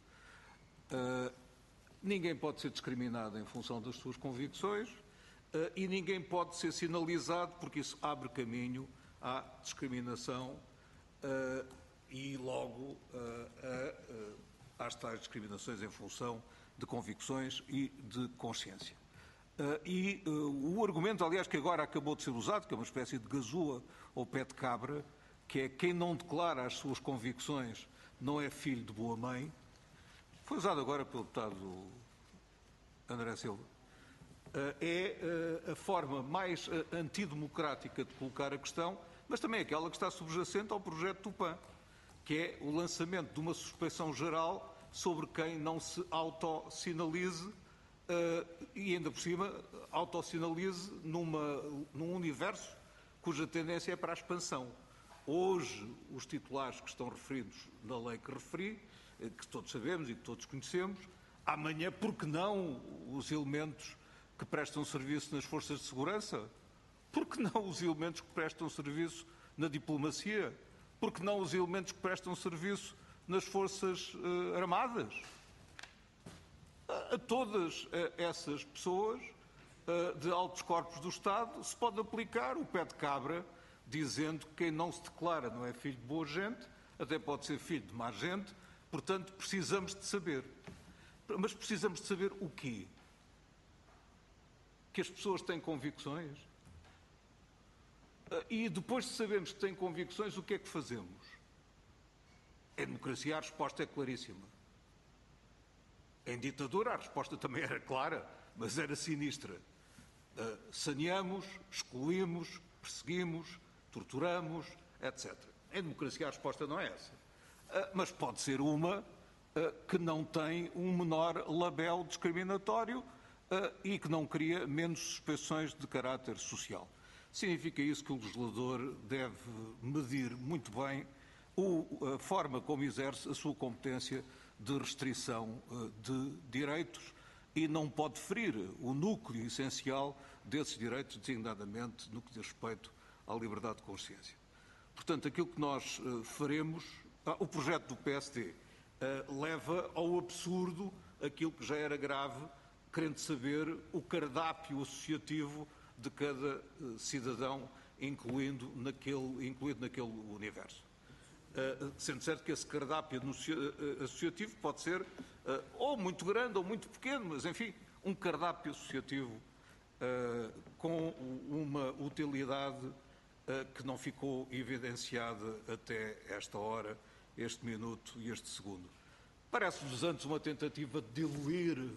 [SPEAKER 5] Ninguém pode ser discriminado em função das suas convicções e ninguém pode ser sinalizado porque isso abre caminho à discriminação e logo às tais discriminações em função de convicções e de consciência. O argumento, aliás, que agora acabou de ser usado, que é uma espécie de gazua ou pé de cabra, que é quem não declara as suas convicções não é filho de boa mãe, foi usado agora pelo deputado André Silva. É a forma mais antidemocrática de colocar a questão, mas também aquela que está subjacente ao projeto do PAN, que é o lançamento de uma suspeição geral sobre quem não se autossinalize e, ainda por cima, autossinalize num universo cuja tendência é para a expansão. Hoje, os titulares que estão referidos na lei que referi, que todos sabemos e que todos conhecemos, amanhã, por que não os elementos que prestam serviço nas forças de segurança? Por que não os elementos que prestam serviço na diplomacia? Por que não os elementos que prestam serviço nas forças armadas? A todas essas pessoas de altos corpos do Estado se pode aplicar o pé de cabra, dizendo que quem não se declara não é filho de boa gente, até pode ser filho de má gente, portanto precisamos de saber. Mas precisamos de saber o quê? Que as pessoas têm convicções? E depois de sabermos que têm convicções, o que é que fazemos? Em democracia a resposta é claríssima. Em ditadura a resposta também era clara, mas era sinistra. Saneamos, excluímos, perseguimos, torturamos, etc. Em democracia a resposta não é essa. Mas pode ser uma que não tem um menor labéu discriminatório e que não cria menos suspeições de caráter social. Significa isso que o legislador deve medir muito bem a forma como exerce a sua competência de restrição de direitos e não pode ferir o núcleo essencial desses direitos, designadamente no que diz respeito à liberdade de consciência. Portanto, aquilo que nós faremos, o projeto do PSD leva ao absurdo aquilo que já era grave, querendo saber o cardápio associativo de cada cidadão, incluído naquele universo. Sendo certo que esse cardápio associativo pode ser ou muito grande ou muito pequeno, mas, enfim, um cardápio associativo com uma utilidade que não ficou evidenciada até esta hora, este minuto e este segundo. Parece-nos antes uma tentativa de diluir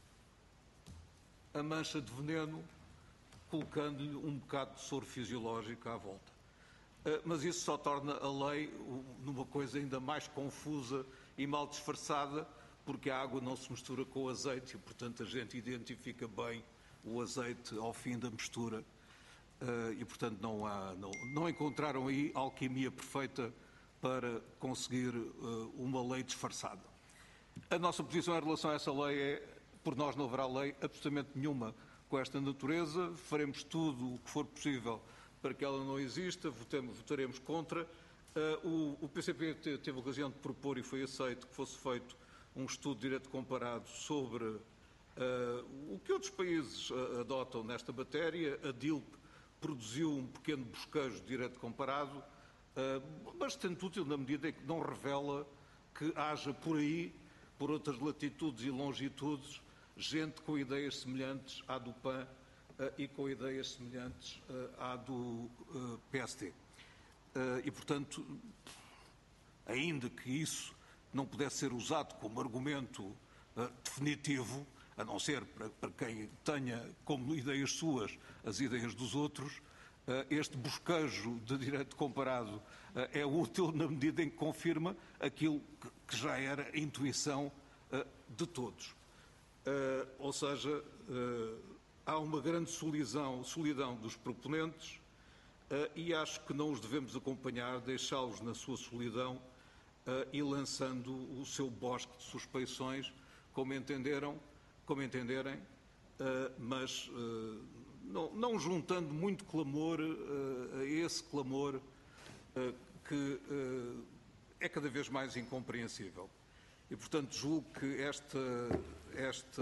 [SPEAKER 5] a mancha de veneno, colocando-lhe um bocado de soro fisiológico à volta. Mas isso só torna a lei numa coisa ainda mais confusa e mal disfarçada, porque a água não se mistura com o azeite e, portanto, a gente identifica bem o azeite ao fim da mistura e, portanto, não encontraram aí a alquimia perfeita para conseguir uma lei disfarçada. A nossa posição em relação a essa lei é, por nós não haverá lei absolutamente nenhuma com esta natureza, faremos tudo o que for possível para que ela não exista, votaremos contra. O PCP teve a ocasião de propor, e foi aceito, que fosse feito um estudo de direito comparado sobre o que outros países adotam nesta matéria. A DILP produziu um pequeno bosquejo de direito comparado, bastante útil na medida em que não revela que haja por aí, por outras latitudes e longitudes, gente com ideias semelhantes à do PAN e com ideias semelhantes à do PSD. E, portanto, ainda que isso não pudesse ser usado como argumento definitivo, a não ser para quem tenha como ideias suas as ideias dos outros, este bosquejo de direito comparado é útil na medida em que confirma aquilo que já era a intuição de todos. Ou seja, há uma grande solidão dos proponentes e acho que não os devemos acompanhar, deixá-los na sua solidão e lançando o seu bosque de suspeições, como entenderem, mas não juntando muito clamor a esse clamor que é cada vez mais incompreensível. E, portanto, julgo que esta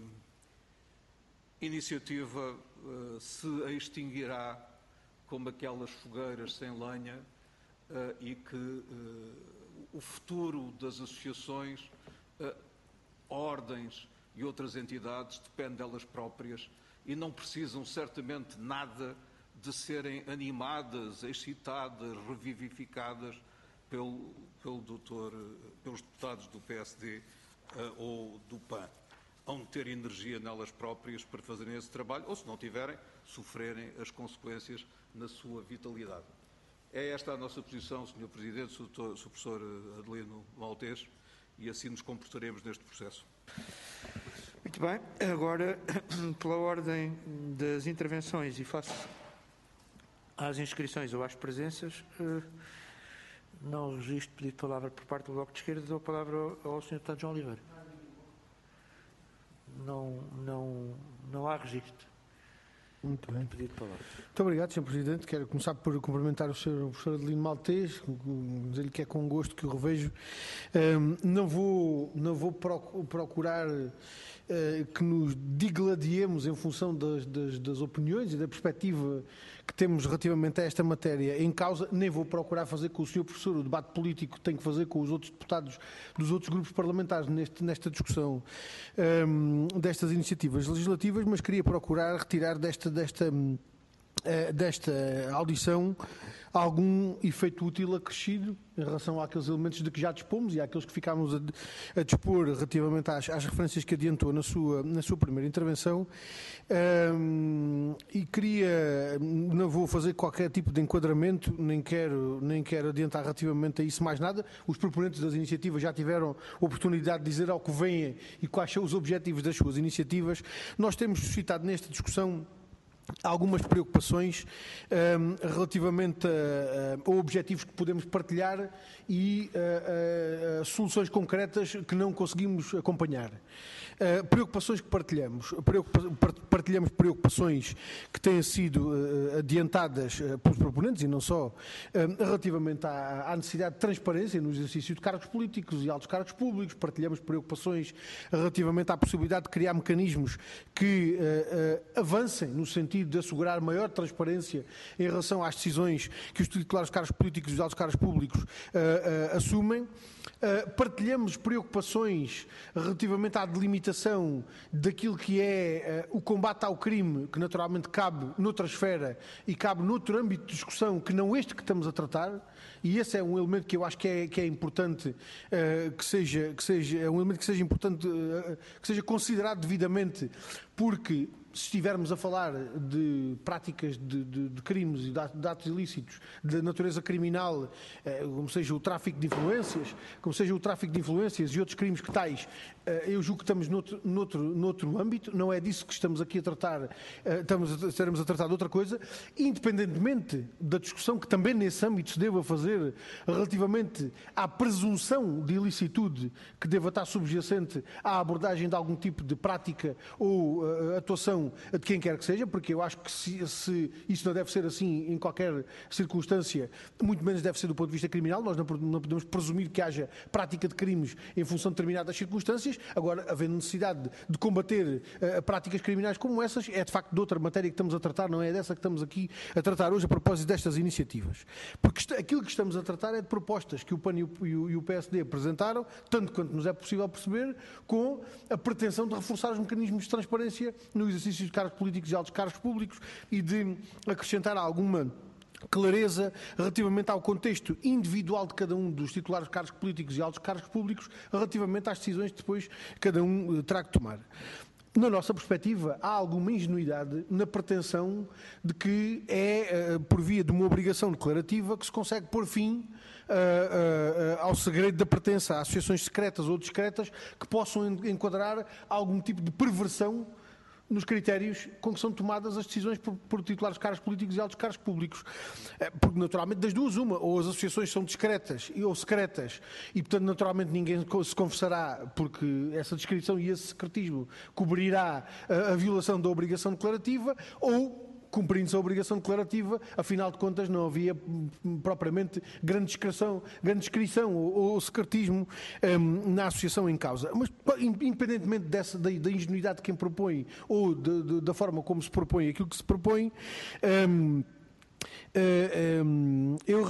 [SPEAKER 5] iniciativa se extinguirá como aquelas fogueiras sem lenha e que o futuro das associações, ordens e outras entidades depende delas próprias e não precisam certamente nada de serem animadas, excitadas, revivificadas pelos deputados do PSD ou do PAN. Hão de ter energia nelas próprias para fazerem esse trabalho, ou se não tiverem, sofrerem as consequências na sua vitalidade. É esta a nossa posição, Sr. Presidente, Sr. Professor Adelino Maltês, e assim nos comportaremos neste processo.
[SPEAKER 1] Muito bem. Agora, pela ordem das intervenções e face às inscrições ou às presenças, não registro pedido de palavra por parte do Bloco de Esquerda. Dou a palavra ao Sr. Deputado João Oliveira. Não há registro.
[SPEAKER 6] Muito bem.
[SPEAKER 1] Pedido de palavra.
[SPEAKER 6] Muito obrigado, Sr. Presidente. Quero começar por cumprimentar o Sr. Professor Adelino Maltês, dizer-lhe que é com gosto que o revejo. Não vou procurar que nos digladiemos em função das opiniões e da perspectiva que temos relativamente a esta matéria em causa, nem vou procurar fazer com o Sr. Professor o debate político que tem que fazer com os outros deputados dos outros grupos parlamentares nesta discussão destas iniciativas legislativas, mas queria procurar retirar desta audição algum efeito útil acrescido em relação àqueles elementos de que já dispomos e àqueles que ficámos a dispor relativamente às referências que adiantou na sua primeira intervenção. E não vou fazer qualquer tipo de enquadramento, nem quero adiantar relativamente a isso mais nada. Os proponentes das iniciativas já tiveram oportunidade de dizer ao que vêm e quais são os objetivos das suas iniciativas. Nós temos suscitado nesta discussão algumas preocupações relativamente a objetivos que podemos partilhar e a soluções concretas que não conseguimos acompanhar. Preocupações que partilhamos preocupações que têm sido adiantadas pelos proponentes e não só, relativamente à necessidade de transparência no exercício de cargos políticos e altos cargos públicos. Partilhamos preocupações relativamente à possibilidade de criar mecanismos que avancem no sentido de assegurar maior transparência em relação às decisões que os titulares de cargos políticos e os altos cargos públicos assumem. Partilhamos preocupações relativamente à delimitação daquilo que é o combate ao crime, que naturalmente cabe noutra esfera e cabe noutro âmbito de discussão que não este que estamos a tratar, e esse é um elemento que eu acho que é importante que seja um elemento que seja importante, que seja considerado devidamente, porque se estivermos a falar de práticas de crimes e de atos ilícitos de natureza criminal, como seja o tráfico de influências, e outros crimes que tais, eu julgo que estamos noutro âmbito, não é disso que estamos aqui a tratar, estaremos a tratar de outra coisa, independentemente da discussão que também nesse âmbito se deva fazer relativamente à presunção de ilicitude que deva estar subjacente à abordagem de algum tipo de prática ou atuação de quem quer que seja, porque eu acho que se isso não deve ser assim em qualquer circunstância, muito menos deve ser do ponto de vista criminal. Nós não podemos presumir que haja prática de crimes em função de determinadas circunstâncias. Agora, havendo necessidade de combater práticas criminais como essas, é de facto de outra matéria que estamos a tratar, não é dessa que estamos aqui a tratar hoje a propósito destas iniciativas. Porque aquilo que estamos a tratar é de propostas que o PAN e o PSD apresentaram, tanto quanto nos é possível perceber, com a pretensão de reforçar os mecanismos de transparência no exercício de cargos políticos e altos cargos públicos e de acrescentar alguma clareza relativamente ao contexto individual de cada um dos titulares de cargos políticos e altos cargos públicos relativamente às decisões que depois cada um terá que tomar. Na nossa perspectiva, há alguma ingenuidade na pretensão de que é por via de uma obrigação declarativa que se consegue pôr fim ao segredo da pertença a associações secretas ou discretas que possam enquadrar algum tipo de perversão nos critérios com que são tomadas as decisões por titulares de cargos políticos e altos cargos públicos. Porque, naturalmente, das duas, uma, ou as associações são discretas ou secretas e, portanto, naturalmente ninguém se confessará porque essa descrição e esse secretismo cobrirá a violação da obrigação declarativa, ou cumprindo-se a obrigação declarativa, afinal de contas não havia propriamente grande descrição ou secretismo na associação em causa. Mas, independentemente da ingenuidade de quem propõe ou da forma como se propõe aquilo que se propõe, eu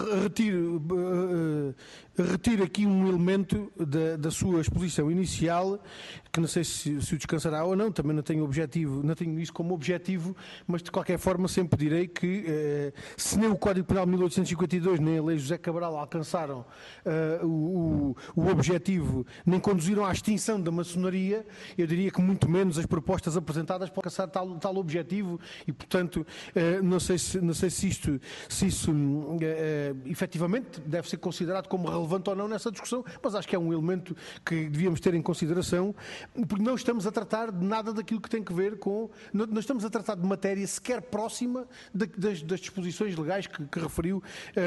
[SPEAKER 6] retiro aqui um elemento da sua exposição inicial, que não sei se o descansará ou não, também não tenho isso como objetivo, mas de qualquer forma sempre direi que se nem o Código Penal de 1852 nem a Lei José Cabral alcançaram o objetivo, nem conduziram à extinção da maçonaria, eu diria que muito menos as propostas apresentadas para alcançar tal objetivo e, portanto, não sei se isso efetivamente deve ser considerado como relevante ou não nessa discussão, mas acho que é um elemento que devíamos ter em consideração, porque não estamos a tratar de nada daquilo que tem que ver com... Não estamos a tratar de matéria sequer próxima das disposições legais que referiu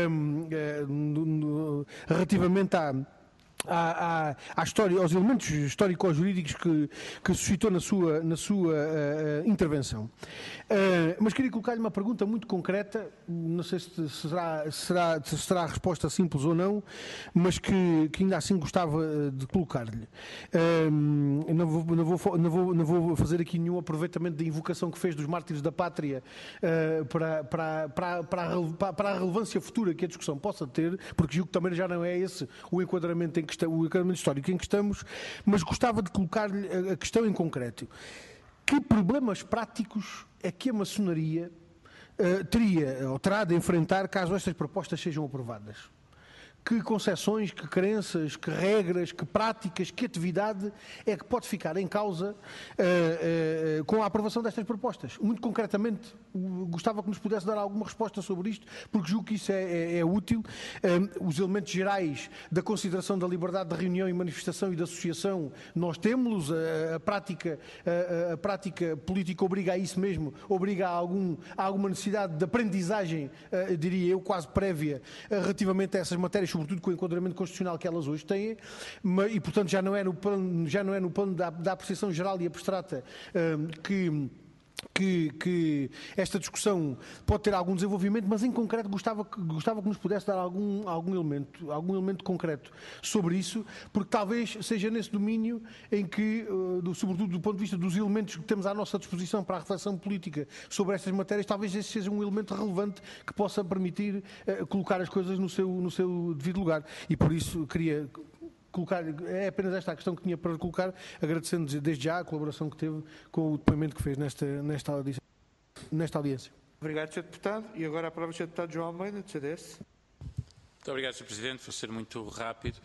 [SPEAKER 6] relativamente à história, aos elementos histórico-jurídicos que suscitou na sua intervenção. Mas queria colocar-lhe uma pergunta muito concreta, não sei se será a resposta simples ou não, mas que ainda assim gostava de colocar-lhe. Não vou fazer aqui nenhum aproveitamento da invocação que fez dos mártires da pátria para a relevância futura que a discussão possa ter, porque julgo que também já não é esse o enquadramento histórico em que estamos, mas gostava de colocar-lhe a questão em concreto. Que problemas práticos é que a maçonaria teria ou terá de enfrentar caso estas propostas sejam aprovadas? Que concepções, que crenças, que regras, que práticas, que atividade é que pode ficar em causa com a aprovação destas propostas? Muito concretamente, gostava que nos pudesse dar alguma resposta sobre isto, porque julgo que isso é útil. Os elementos gerais da consideração da liberdade de reunião e manifestação e de associação, nós temos. A prática política obriga a isso mesmo, obriga a alguma necessidade de aprendizagem, diria eu, quase prévia, relativamente a essas matérias, sobretudo com o enquadramento constitucional que elas hoje têm, e portanto já não é no plano da apreciação geral e abstrata que esta discussão pode ter algum desenvolvimento, mas em concreto gostava que nos pudesse dar algum elemento concreto sobre isso, porque talvez seja nesse domínio em que, sobretudo do ponto de vista dos elementos que temos à nossa disposição para a reflexão política sobre estas matérias, talvez esse seja um elemento relevante que possa permitir colocar as coisas no seu devido lugar. E por isso queria colocar, é apenas esta a questão que tinha para colocar, agradecendo desde já a colaboração que teve com o depoimento que fez nesta audiência.
[SPEAKER 1] Obrigado, Sr. Deputado. E agora a palavra ao Sr. Deputado João Almeida, do CDS.
[SPEAKER 7] Muito obrigado, Sr. Presidente. Vou ser muito rápido.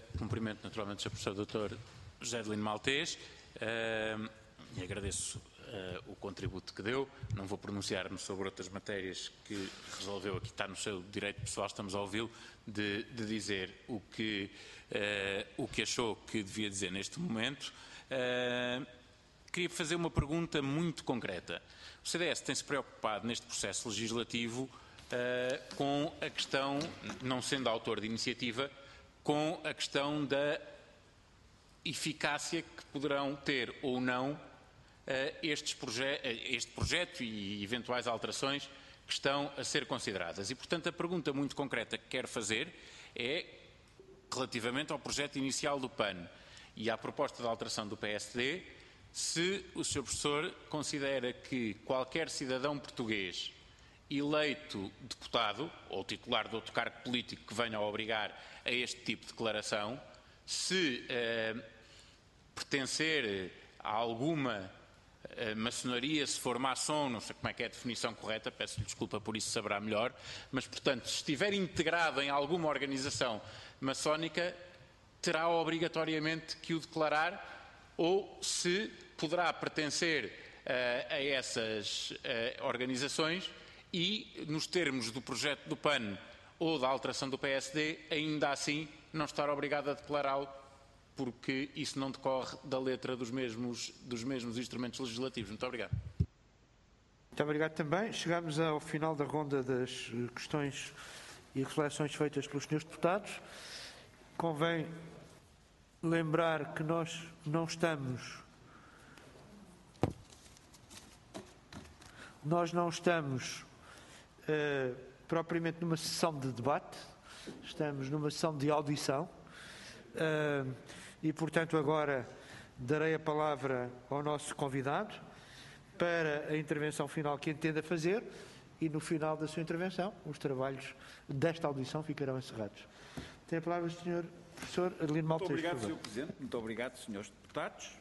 [SPEAKER 7] Cumprimento naturalmente o Sr. Professor Dr. José Adelino Maltês e agradeço o contributo que deu. Não vou pronunciar-me sobre outras matérias que resolveu aqui, está no seu direito pessoal, estamos a ouvi-lo, de dizer o que achou que devia dizer neste momento. Queria fazer uma pergunta muito concreta. O CDS tem-se preocupado neste processo legislativo com a questão, não sendo autor de iniciativa, com a questão da eficácia que poderão ter ou não este projeto e eventuais alterações que estão a ser consideradas. E, portanto, a pergunta muito concreta que quero fazer é, relativamente ao projeto inicial do PAN e à proposta de alteração do PSD, se o Sr. Professor considera que qualquer cidadão português eleito deputado ou titular de outro cargo político que venha a obrigar a este tipo de declaração, se pertencer a alguma maçonaria, se for maçom, não sei como é que é a definição correta, peço-lhe desculpa por isso, saberá melhor, mas, portanto, se estiver integrado em alguma organização maçónica, terá obrigatoriamente que o declarar, ou se poderá pertencer a essas organizações e, nos termos do projeto do PAN ou da alteração do PSD, ainda assim não estar obrigado a declará-lo, porque isso não decorre da letra dos mesmos instrumentos legislativos. Muito obrigado.
[SPEAKER 1] Muito obrigado também. Chegamos ao final da ronda das questões e reflexões feitas pelos senhores deputados. Convém lembrar que nós não estamos propriamente numa sessão de debate, estamos numa sessão de audição e, portanto, agora darei a palavra ao nosso convidado para a intervenção final que entenda fazer e, no final da sua intervenção, os trabalhos desta audição ficarão encerrados. Tem a palavra o Sr. Professor Adelino Maltês.
[SPEAKER 2] Muito obrigado, Sr. Presidente. Muito obrigado, Srs. Deputados.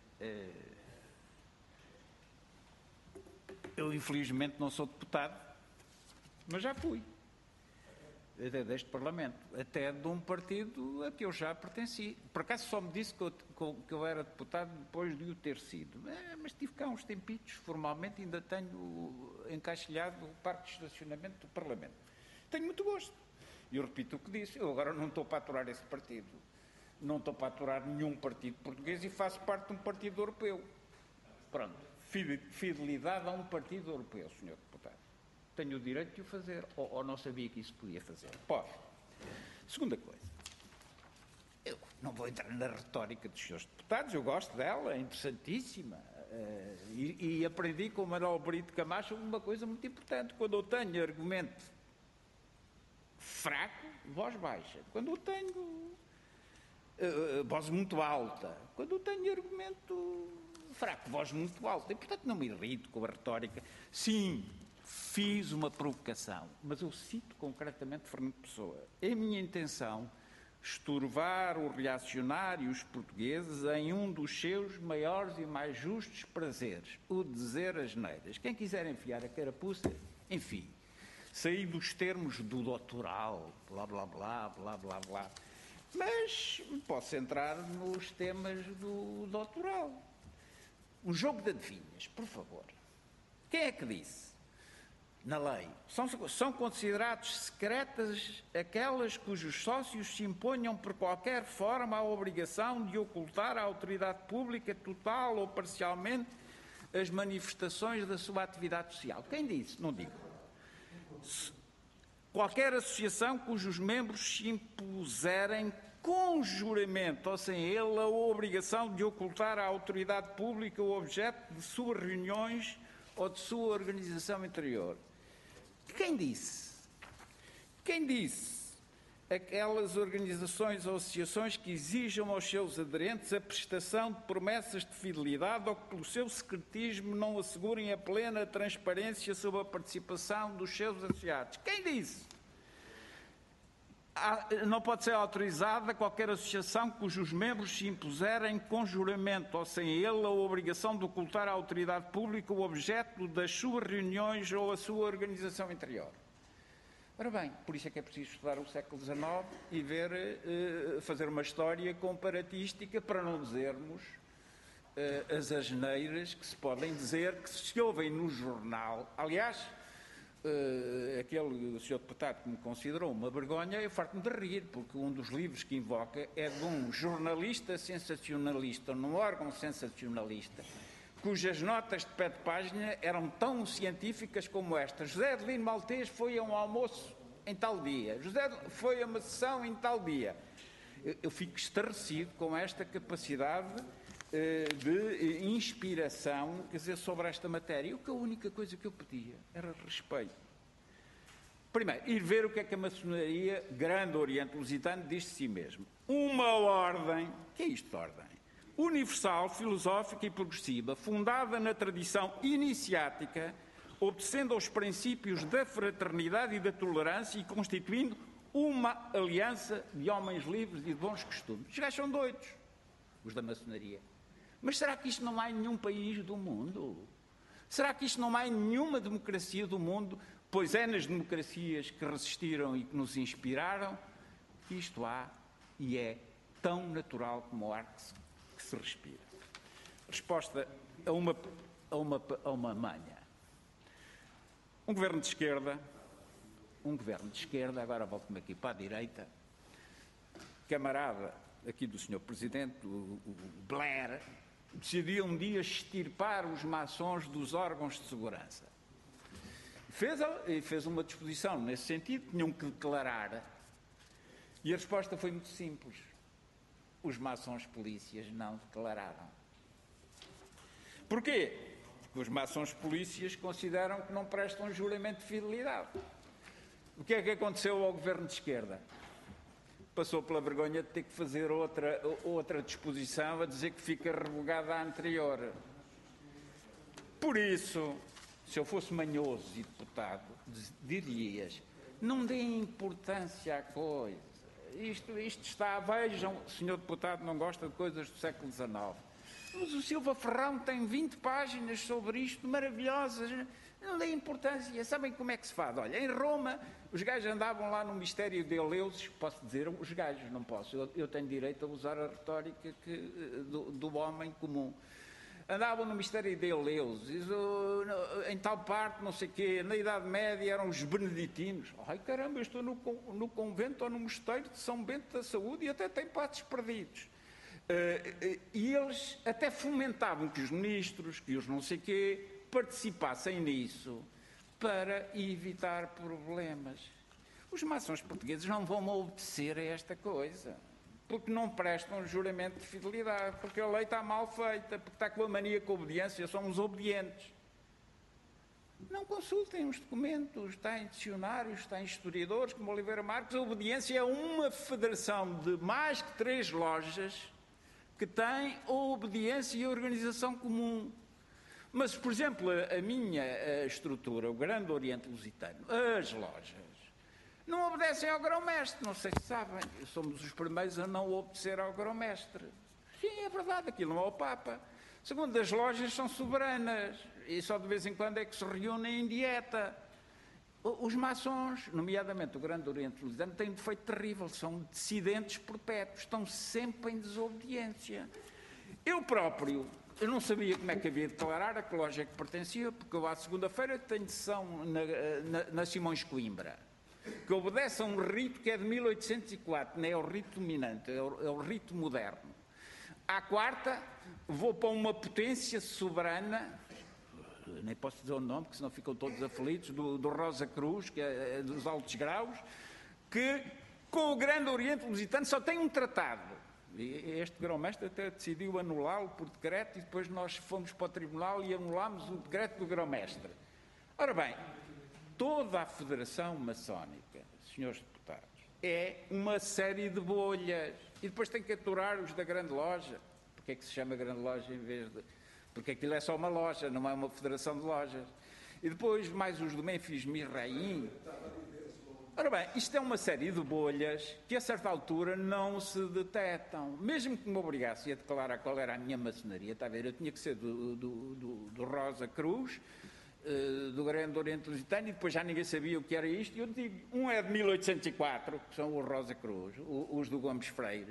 [SPEAKER 2] Eu, infelizmente, não sou deputado, mas já fui deste Parlamento, até de um partido a que eu já pertenci. Por acaso só me disse que eu era deputado depois de o ter sido. Mas tive cá uns tempitos, formalmente ainda tenho encaixilhado o parque de estacionamento do Parlamento. Tenho muito gosto. E eu repito o que disse, eu agora não estou para aturar esse partido. Não estou para aturar nenhum partido português e faço parte de um partido europeu. Pronto. Fidelidade a um partido europeu, Sr. Deputado. Tenho o direito de o fazer, ou não sabia que isso podia fazer. Pode. Segunda coisa. Eu não vou entrar na retórica dos Srs. Deputados, eu gosto dela, é interessantíssima. E aprendi com o Manuel Brito Camacho uma coisa muito importante. Quando eu tenho argumento fraco, voz baixa. Quando eu tenho voz muito alta. Quando eu tenho argumento fraco, voz muito alta. E, portanto, não me irrito com a retórica. Sim, fiz uma provocação, mas eu cito concretamente Fernando Pessoa. É a minha intenção estorvar os reacionários portugueses em um dos seus maiores e mais justos prazeres, o dizer as neiras. Quem quiser enfiar a carapuça, enfim. Saí dos termos do doutoral, blá, blá, blá, blá, blá, blá. Mas posso entrar nos temas do doutoral. O jogo de adivinhas, por favor. Quem é que disse? Na lei. São considerados secretas aquelas cujos sócios se imponham por qualquer forma a obrigação de ocultar à autoridade pública total ou parcialmente as manifestações da sua atividade social. Quem disse? Não digo. Qualquer associação cujos membros se impuserem com juramento ou sem ele a obrigação de ocultar à autoridade pública o objeto de suas reuniões ou de sua organização interior. Quem disse? Quem disse? Aquelas organizações ou associações que exijam aos seus aderentes a prestação de promessas de fidelidade ou que pelo seu secretismo não assegurem a plena transparência sobre a participação dos seus associados. Quem disse? Não pode ser autorizada qualquer associação cujos membros se impuserem com juramento ou sem ele a obrigação de ocultar à autoridade pública o objeto das suas reuniões ou a sua organização interior. Ora bem, por isso é que é preciso estudar o século XIX e fazer uma história comparatística para não dizermos as asneiras que se podem dizer, que se ouvem no jornal. Aliás, aquele senhor deputado que me considerou uma vergonha, eu farto-me de rir, porque um dos livros que invoca é de um jornalista sensacionalista, num órgão sensacionalista, cujas notas de pé de página eram tão científicas como esta. José Adelino Maltês foi a um almoço em tal dia. José foi a uma sessão em tal dia. Eu fico estarrecido com esta capacidade de inspiração, quer dizer, sobre esta matéria. A única coisa que eu pedia era respeito. Primeiro, ir ver o que é que a maçonaria Grande Oriente Lusitano diz de si mesmo. Uma ordem, que é isto de ordem? Universal, filosófica e progressiva, fundada na tradição iniciática, obedecendo aos princípios da fraternidade e da tolerância e constituindo uma aliança de homens livres e de bons costumes. Os gajos são doidos, os da maçonaria. Mas será que isto não há em nenhum país do mundo? Será que isto não há em nenhuma democracia do mundo? Pois é nas democracias que resistiram e que nos inspiraram que isto há e é tão natural como o ar que se respira. Resposta a uma manha. Um governo de esquerda, agora volto-me aqui para a direita, camarada aqui do Sr. Presidente, o Blair, decidiu um dia extirpar os maçons dos órgãos de segurança. Fez uma disposição nesse sentido, tinham que declarar, e a resposta foi muito simples. Os maçons polícias não declararam. Porquê? Porque os maçons polícias consideram que não prestam juramento de fidelidade. O que é que aconteceu ao governo de esquerda? Passou pela vergonha de ter que fazer outra disposição a dizer que fica revogada a anterior. Por isso, se eu fosse manhoso e deputado, dirias, não deem importância à coisa. Isto está, vejam, o senhor deputado não gosta de coisas do século XIX. Mas o Silva Ferrão tem 20 páginas sobre isto, maravilhosas. Não dê importância. Sabem como é que se faz? Olha, em Roma, os gajos andavam lá no mistério de Eleusis. Posso dizer os gajos, não posso. Eu tenho direito a usar a retórica do homem comum. Andavam no mistério de Eleusis, em tal parte, não sei o quê. Na Idade Média eram os beneditinos. Ai, caramba, eu estou no convento ou no mosteiro de São Bento da Saúde e até tem patos perdidos. E eles até fomentavam que os ministros, que os não sei o quê, participassem nisso para evitar problemas. Os maçons portugueses não vão obedecer a esta coisa, porque não prestam juramento de fidelidade, porque a lei está mal feita, porque está com a mania com a obediência, somos obedientes. Não consultem os documentos, está em dicionários, está em historiadores, como Oliveira Marques. A obediência é uma federação de mais que 3 lojas que tem a obediência e a organização comum. Mas, por exemplo, a minha estrutura, o Grande Oriente Lusitano, as lojas, não obedecem ao grão-mestre, não sei se sabem. Somos os primeiros a não obedecer ao grão-mestre. Sim, é verdade, aquilo não é o Papa. Segundo, as lojas são soberanas e só de vez em quando é que se reúnem em dieta. Os maçons, nomeadamente o Grande Oriente Lusitano, têm um defeito terrível, são dissidentes perpétuos, estão sempre em desobediência. Eu próprio, eu não sabia como é que havia de declarar a que loja é que pertencia, porque eu à segunda-feira tenho sessão na Simões Coimbra, que obedece a um rito que é de 1804, não é o rito dominante, é o rito moderno. À quarta, vou para uma potência soberana, nem posso dizer o nome, porque senão ficam todos aflitos, do Rosa Cruz, que é dos altos graus, que com o Grande Oriente Lusitano só tem um tratado. E este grão-mestre até decidiu anulá-lo por decreto e depois nós fomos para o tribunal e anulámos o decreto do grão-mestre. Ora bem, toda a Federação Maçónica, senhores deputados, é uma série de bolhas. E depois tem que aturar os da Grande Loja. Porque é que se chama Grande Loja em vez de... Porque aquilo é só uma loja, não é uma federação de lojas. E depois mais os do Memphis Misraim. Ora bem, isto é uma série de bolhas que a certa altura não se detectam. Mesmo que me obrigasse a declarar qual era a minha maçonaria, está a ver, eu tinha que ser do Rosa Cruz, do Grande Oriente Lusitano, e depois já ninguém sabia o que era isto, e eu digo, um é de 1804, que são os Rosa Cruz, os do Gomes Freire,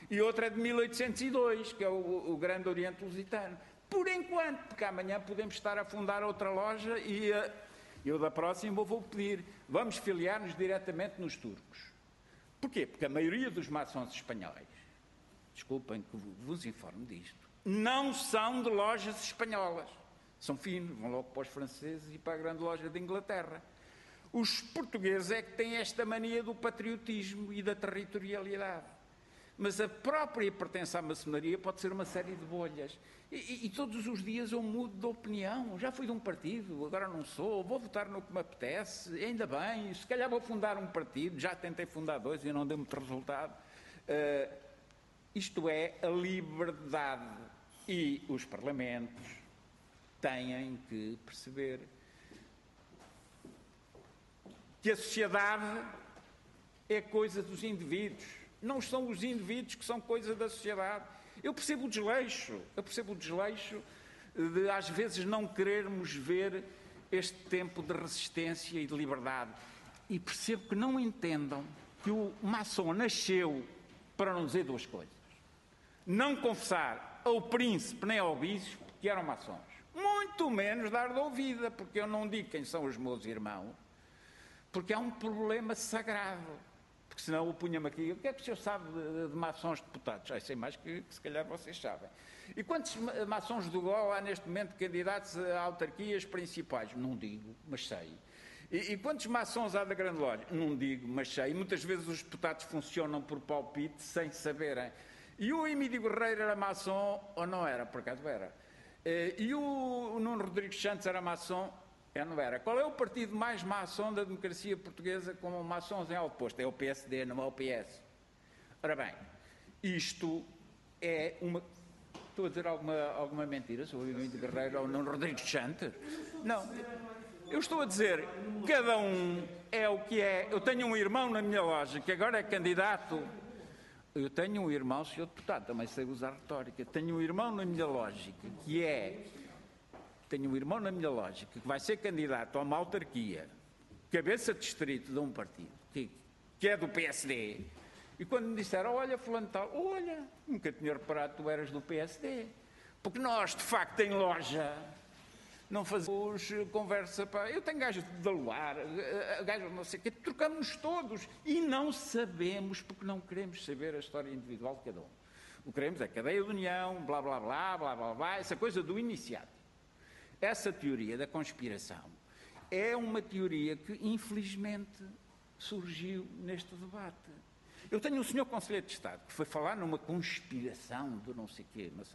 [SPEAKER 2] e outra é de 1802, que é o Grande Oriente Lusitano. Por enquanto, porque amanhã podemos estar a fundar outra loja e eu da próxima vou pedir, vamos filiar-nos diretamente nos turcos. Porquê? Porque a maioria dos maçons espanhóis, desculpem que vos informe disto, não são de lojas espanholas. São finos, vão logo para os franceses e para a grande loja de Inglaterra. Os portugueses é que têm esta mania do patriotismo e da territorialidade. Mas a própria pertença à maçonaria pode ser uma série de bolhas. E todos os dias eu mudo de opinião. Já fui de um partido, agora não sou. Vou votar no que me apetece. Ainda bem, se calhar vou fundar um partido. Já tentei fundar 2 e não deu muito resultado. Isto é a liberdade. E os parlamentos têm que perceber que a sociedade é coisa dos indivíduos. Não são os indivíduos que são coisa da sociedade. Eu percebo o desleixo de às vezes não querermos ver este tempo de resistência e de liberdade. E percebo que não entendam que o maçom nasceu para não dizer 2 coisas. Não confessar ao príncipe nem ao bispo que eram maçons. Muito menos dar de ouvida, porque eu não digo quem são os meus irmãos, porque há um problema sagrado. Porque senão eu punha-me aqui, o que é que o senhor sabe de maçons deputados? Já sei mais que se calhar vocês sabem. E quantos maçons do GOL há neste momento candidatos a autarquias principais? Não digo, mas sei. E quantos maçons há da Grande Loja? Não digo, mas sei. E muitas vezes os deputados funcionam por palpite sem saberem. E o Emílio Guerreiro era maçom ou não era? Por acaso era. E o Nuno Rodrigues Santos era maçom? Não era. Qual é o partido mais maçom da democracia portuguesa com maçons em alto posto? É o PSD, não é o PS. Ora bem, isto é uma... Estou a dizer alguma mentira sobre o Emílio Guerreiro ou o Nuno Rodrigues Santos? Não. Eu estou a dizer, cada um é o que é. Eu tenho um irmão na minha loja que agora é candidato. Eu tenho um irmão, senhor deputado, também sei usar retórica. Tenho um irmão na minha lógica que é... Tenho um irmão na minha lógica que vai ser candidato a uma autarquia, cabeça de distrito de um partido, que é do PSD. E quando me disseram, olha, fulano tal, olha, nunca tinha reparado que tu eras do PSD. Porque nós, de facto, em loja, não fazemos conversa para... Eu tenho gajos de Aluar, gajos não sei o quê, trocamos todos e não sabemos, porque não queremos saber a história individual de cada um. O que queremos é cadeia de união, blá, blá, blá, blá, blá, blá, essa coisa do iniciado. Essa teoria da conspiração é uma teoria que, infelizmente, surgiu neste debate. Eu tenho um senhor Conselheiro de Estado que foi falar numa conspiração do não sei quê, mas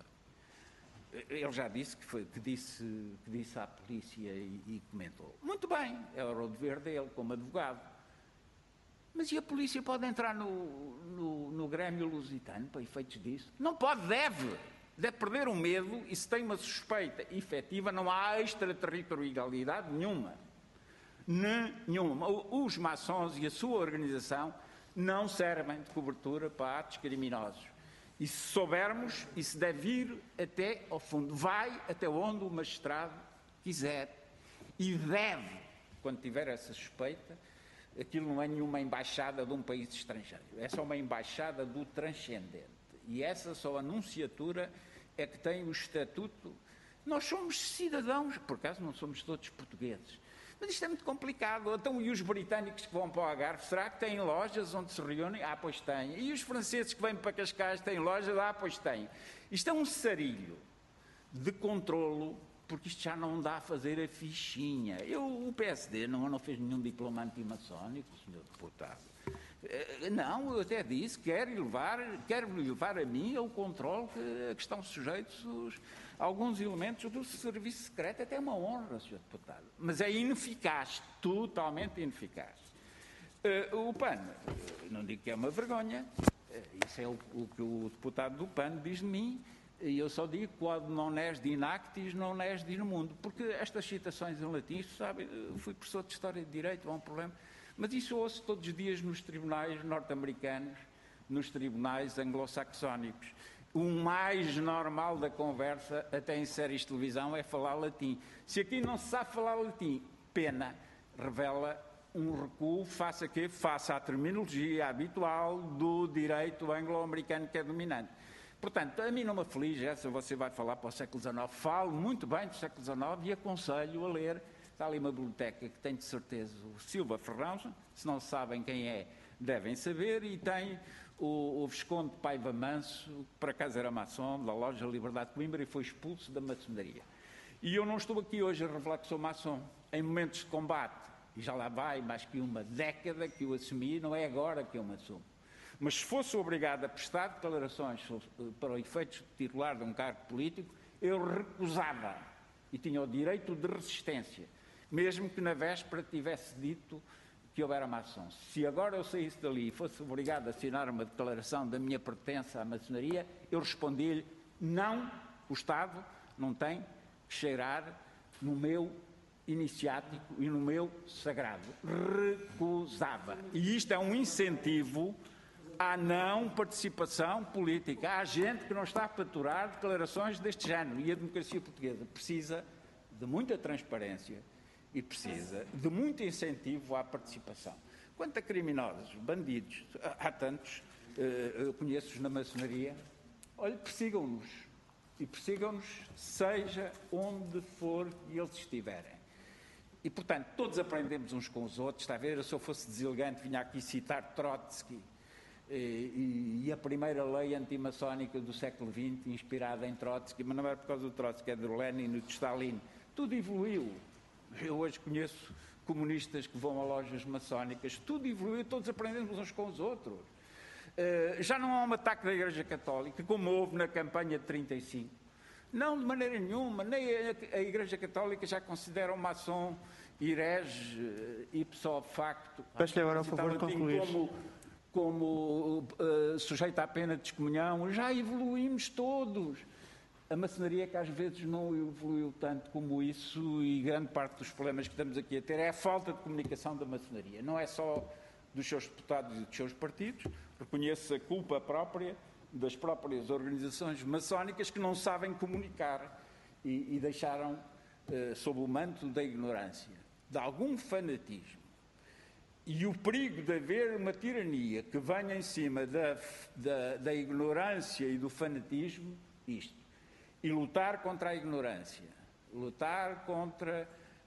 [SPEAKER 2] ele já disse que disse à polícia e comentou. Muito bem, era o dever dele como advogado. Mas e a polícia pode entrar no Grêmio Lusitano para efeitos disso? Não pode, deve perder o medo e se tem uma suspeita efetiva não há extraterritorialidade nenhuma. Nenhuma. Os maçons e a sua organização não servem de cobertura para atos criminosos. E se soubermos, isso deve ir até ao fundo. Vai até onde o magistrado quiser. E deve, quando tiver essa suspeita, aquilo não é nenhuma embaixada de um país estrangeiro. É só uma embaixada do transcendente. E essa só anunciatura é que tem o estatuto. Nós somos cidadãos, por acaso não somos todos portugueses. Mas isto é muito complicado. Então, e os britânicos que vão para o Algarve, será que têm lojas onde se reúnem? Ah, pois têm. E os franceses que vêm para Cascais têm lojas? Ah, pois têm. Isto é um sarilho de controlo, porque isto já não dá a fazer a fichinha. O PSD não fez nenhum diploma antimaçónico, senhor deputado. Não, eu até disse, quero levar a mim ao controle que estão sujeitos alguns elementos do serviço secreto. Até é uma honra, Sr. Deputado. Mas é ineficaz, totalmente ineficaz. O PAN, não digo que é uma vergonha, isso é o que o deputado do PAN diz de mim, e eu só digo quod non est inactis, non est in mundo, porque estas citações em latim, sabe, fui professor de História de Direito, há um problema. Mas isso eu ouço todos os dias nos tribunais norte-americanos, nos tribunais anglo-saxónicos. O mais normal da conversa, até em séries de televisão, é falar latim. Se aqui não se sabe falar latim, pena, revela um recuo face a quê? Face à terminologia habitual do direito anglo-americano que é dominante. Portanto, a mim não me aflige essa, você vai falar para o século XIX, falo muito bem do século XIX e aconselho a ler, está ali uma biblioteca que tem de certeza o Silva Ferrão, se não sabem quem é, devem saber, e tem o Visconde Paiva Manso, que por acaso era maçom, da loja Liberdade de Coimbra, e foi expulso da maçonaria. E eu não estou aqui hoje a revelar que sou maçom. Em momentos de combate, e já lá vai mais que uma década que eu assumi, não é agora que eu me assumo. Mas se fosse obrigado a prestar declarações para o efeito de titular de um cargo político, eu recusava e tinha o direito de resistência, mesmo que na véspera tivesse dito que eu era maçom. Se agora eu saísse dali e fosse obrigado a assinar uma declaração da minha pertença à maçonaria, eu respondi-lhe: não, o Estado não tem que cheirar no meu iniciático e no meu sagrado. Recusava. E isto é um incentivo à não participação política. Há gente que não está a faturar declarações deste género. E a democracia portuguesa precisa de muita transparência e precisa de muito incentivo à participação. Quanto a criminosos, bandidos, há tantos, eu conheço-os na maçonaria, olha, persigam-nos. E persigam-nos, seja onde for que eles estiverem. E, portanto, todos aprendemos uns com os outros. Está a ver? Se eu fosse deselegante, vinha aqui citar Trotsky e a primeira lei antimaçónica do século XX, inspirada em Trotsky, mas não é por causa do Trotsky, é do Lenin e do Stalin. Tudo evoluiu. Eu hoje conheço comunistas que vão a lojas maçónicas. Tudo evoluiu, todos aprendemos uns com os outros. Já não há um ataque da Igreja Católica, como houve na campanha de 35. Não, de maneira nenhuma. Nem a Igreja Católica já considera o maçom herege ipso facto.
[SPEAKER 1] Peço-lhe agora, por favor, de concluir.
[SPEAKER 2] Como sujeito à pena de excomunhão. Já evoluímos todos. A maçonaria que às vezes não evoluiu tanto como isso, e grande parte dos problemas que estamos aqui a ter é a falta de comunicação da maçonaria. Não é só dos seus deputados e dos seus partidos. Reconheço a culpa própria das próprias organizações maçónicas que não sabem comunicar e deixaram sob o manto da ignorância, de algum fanatismo. E o perigo de haver uma tirania que venha em cima da ignorância e do fanatismo, isto. E lutar contra a ignorância, lutar contra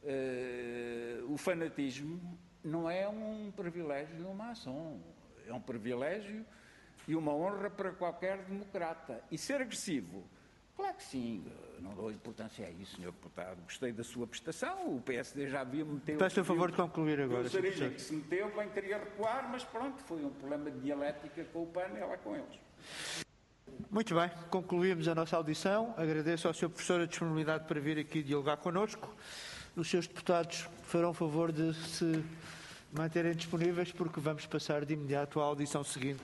[SPEAKER 2] o fanatismo, não é um privilégio de um maçom. É um privilégio e uma honra para qualquer democrata. E ser agressivo, claro que sim, não dou importância a isso, Sr. Deputado. Gostei da sua prestação, o PSD já havia meteu...
[SPEAKER 1] Peço a favor de concluir agora, Sr. Professor.
[SPEAKER 2] Que se meteu, bem queria recuar, mas pronto, foi um problema de dialética com o PAN e ela com eles.
[SPEAKER 1] Muito bem, concluímos a nossa audição. Agradeço ao Sr. Professor a disponibilidade para vir aqui dialogar connosco. Os seus deputados farão favor de se manterem disponíveis, porque vamos passar de imediato à audição seguinte.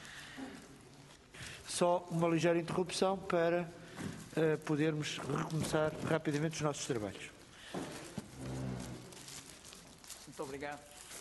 [SPEAKER 1] Só uma ligeira interrupção para podermos recomeçar rapidamente os nossos trabalhos.
[SPEAKER 2] Muito obrigado.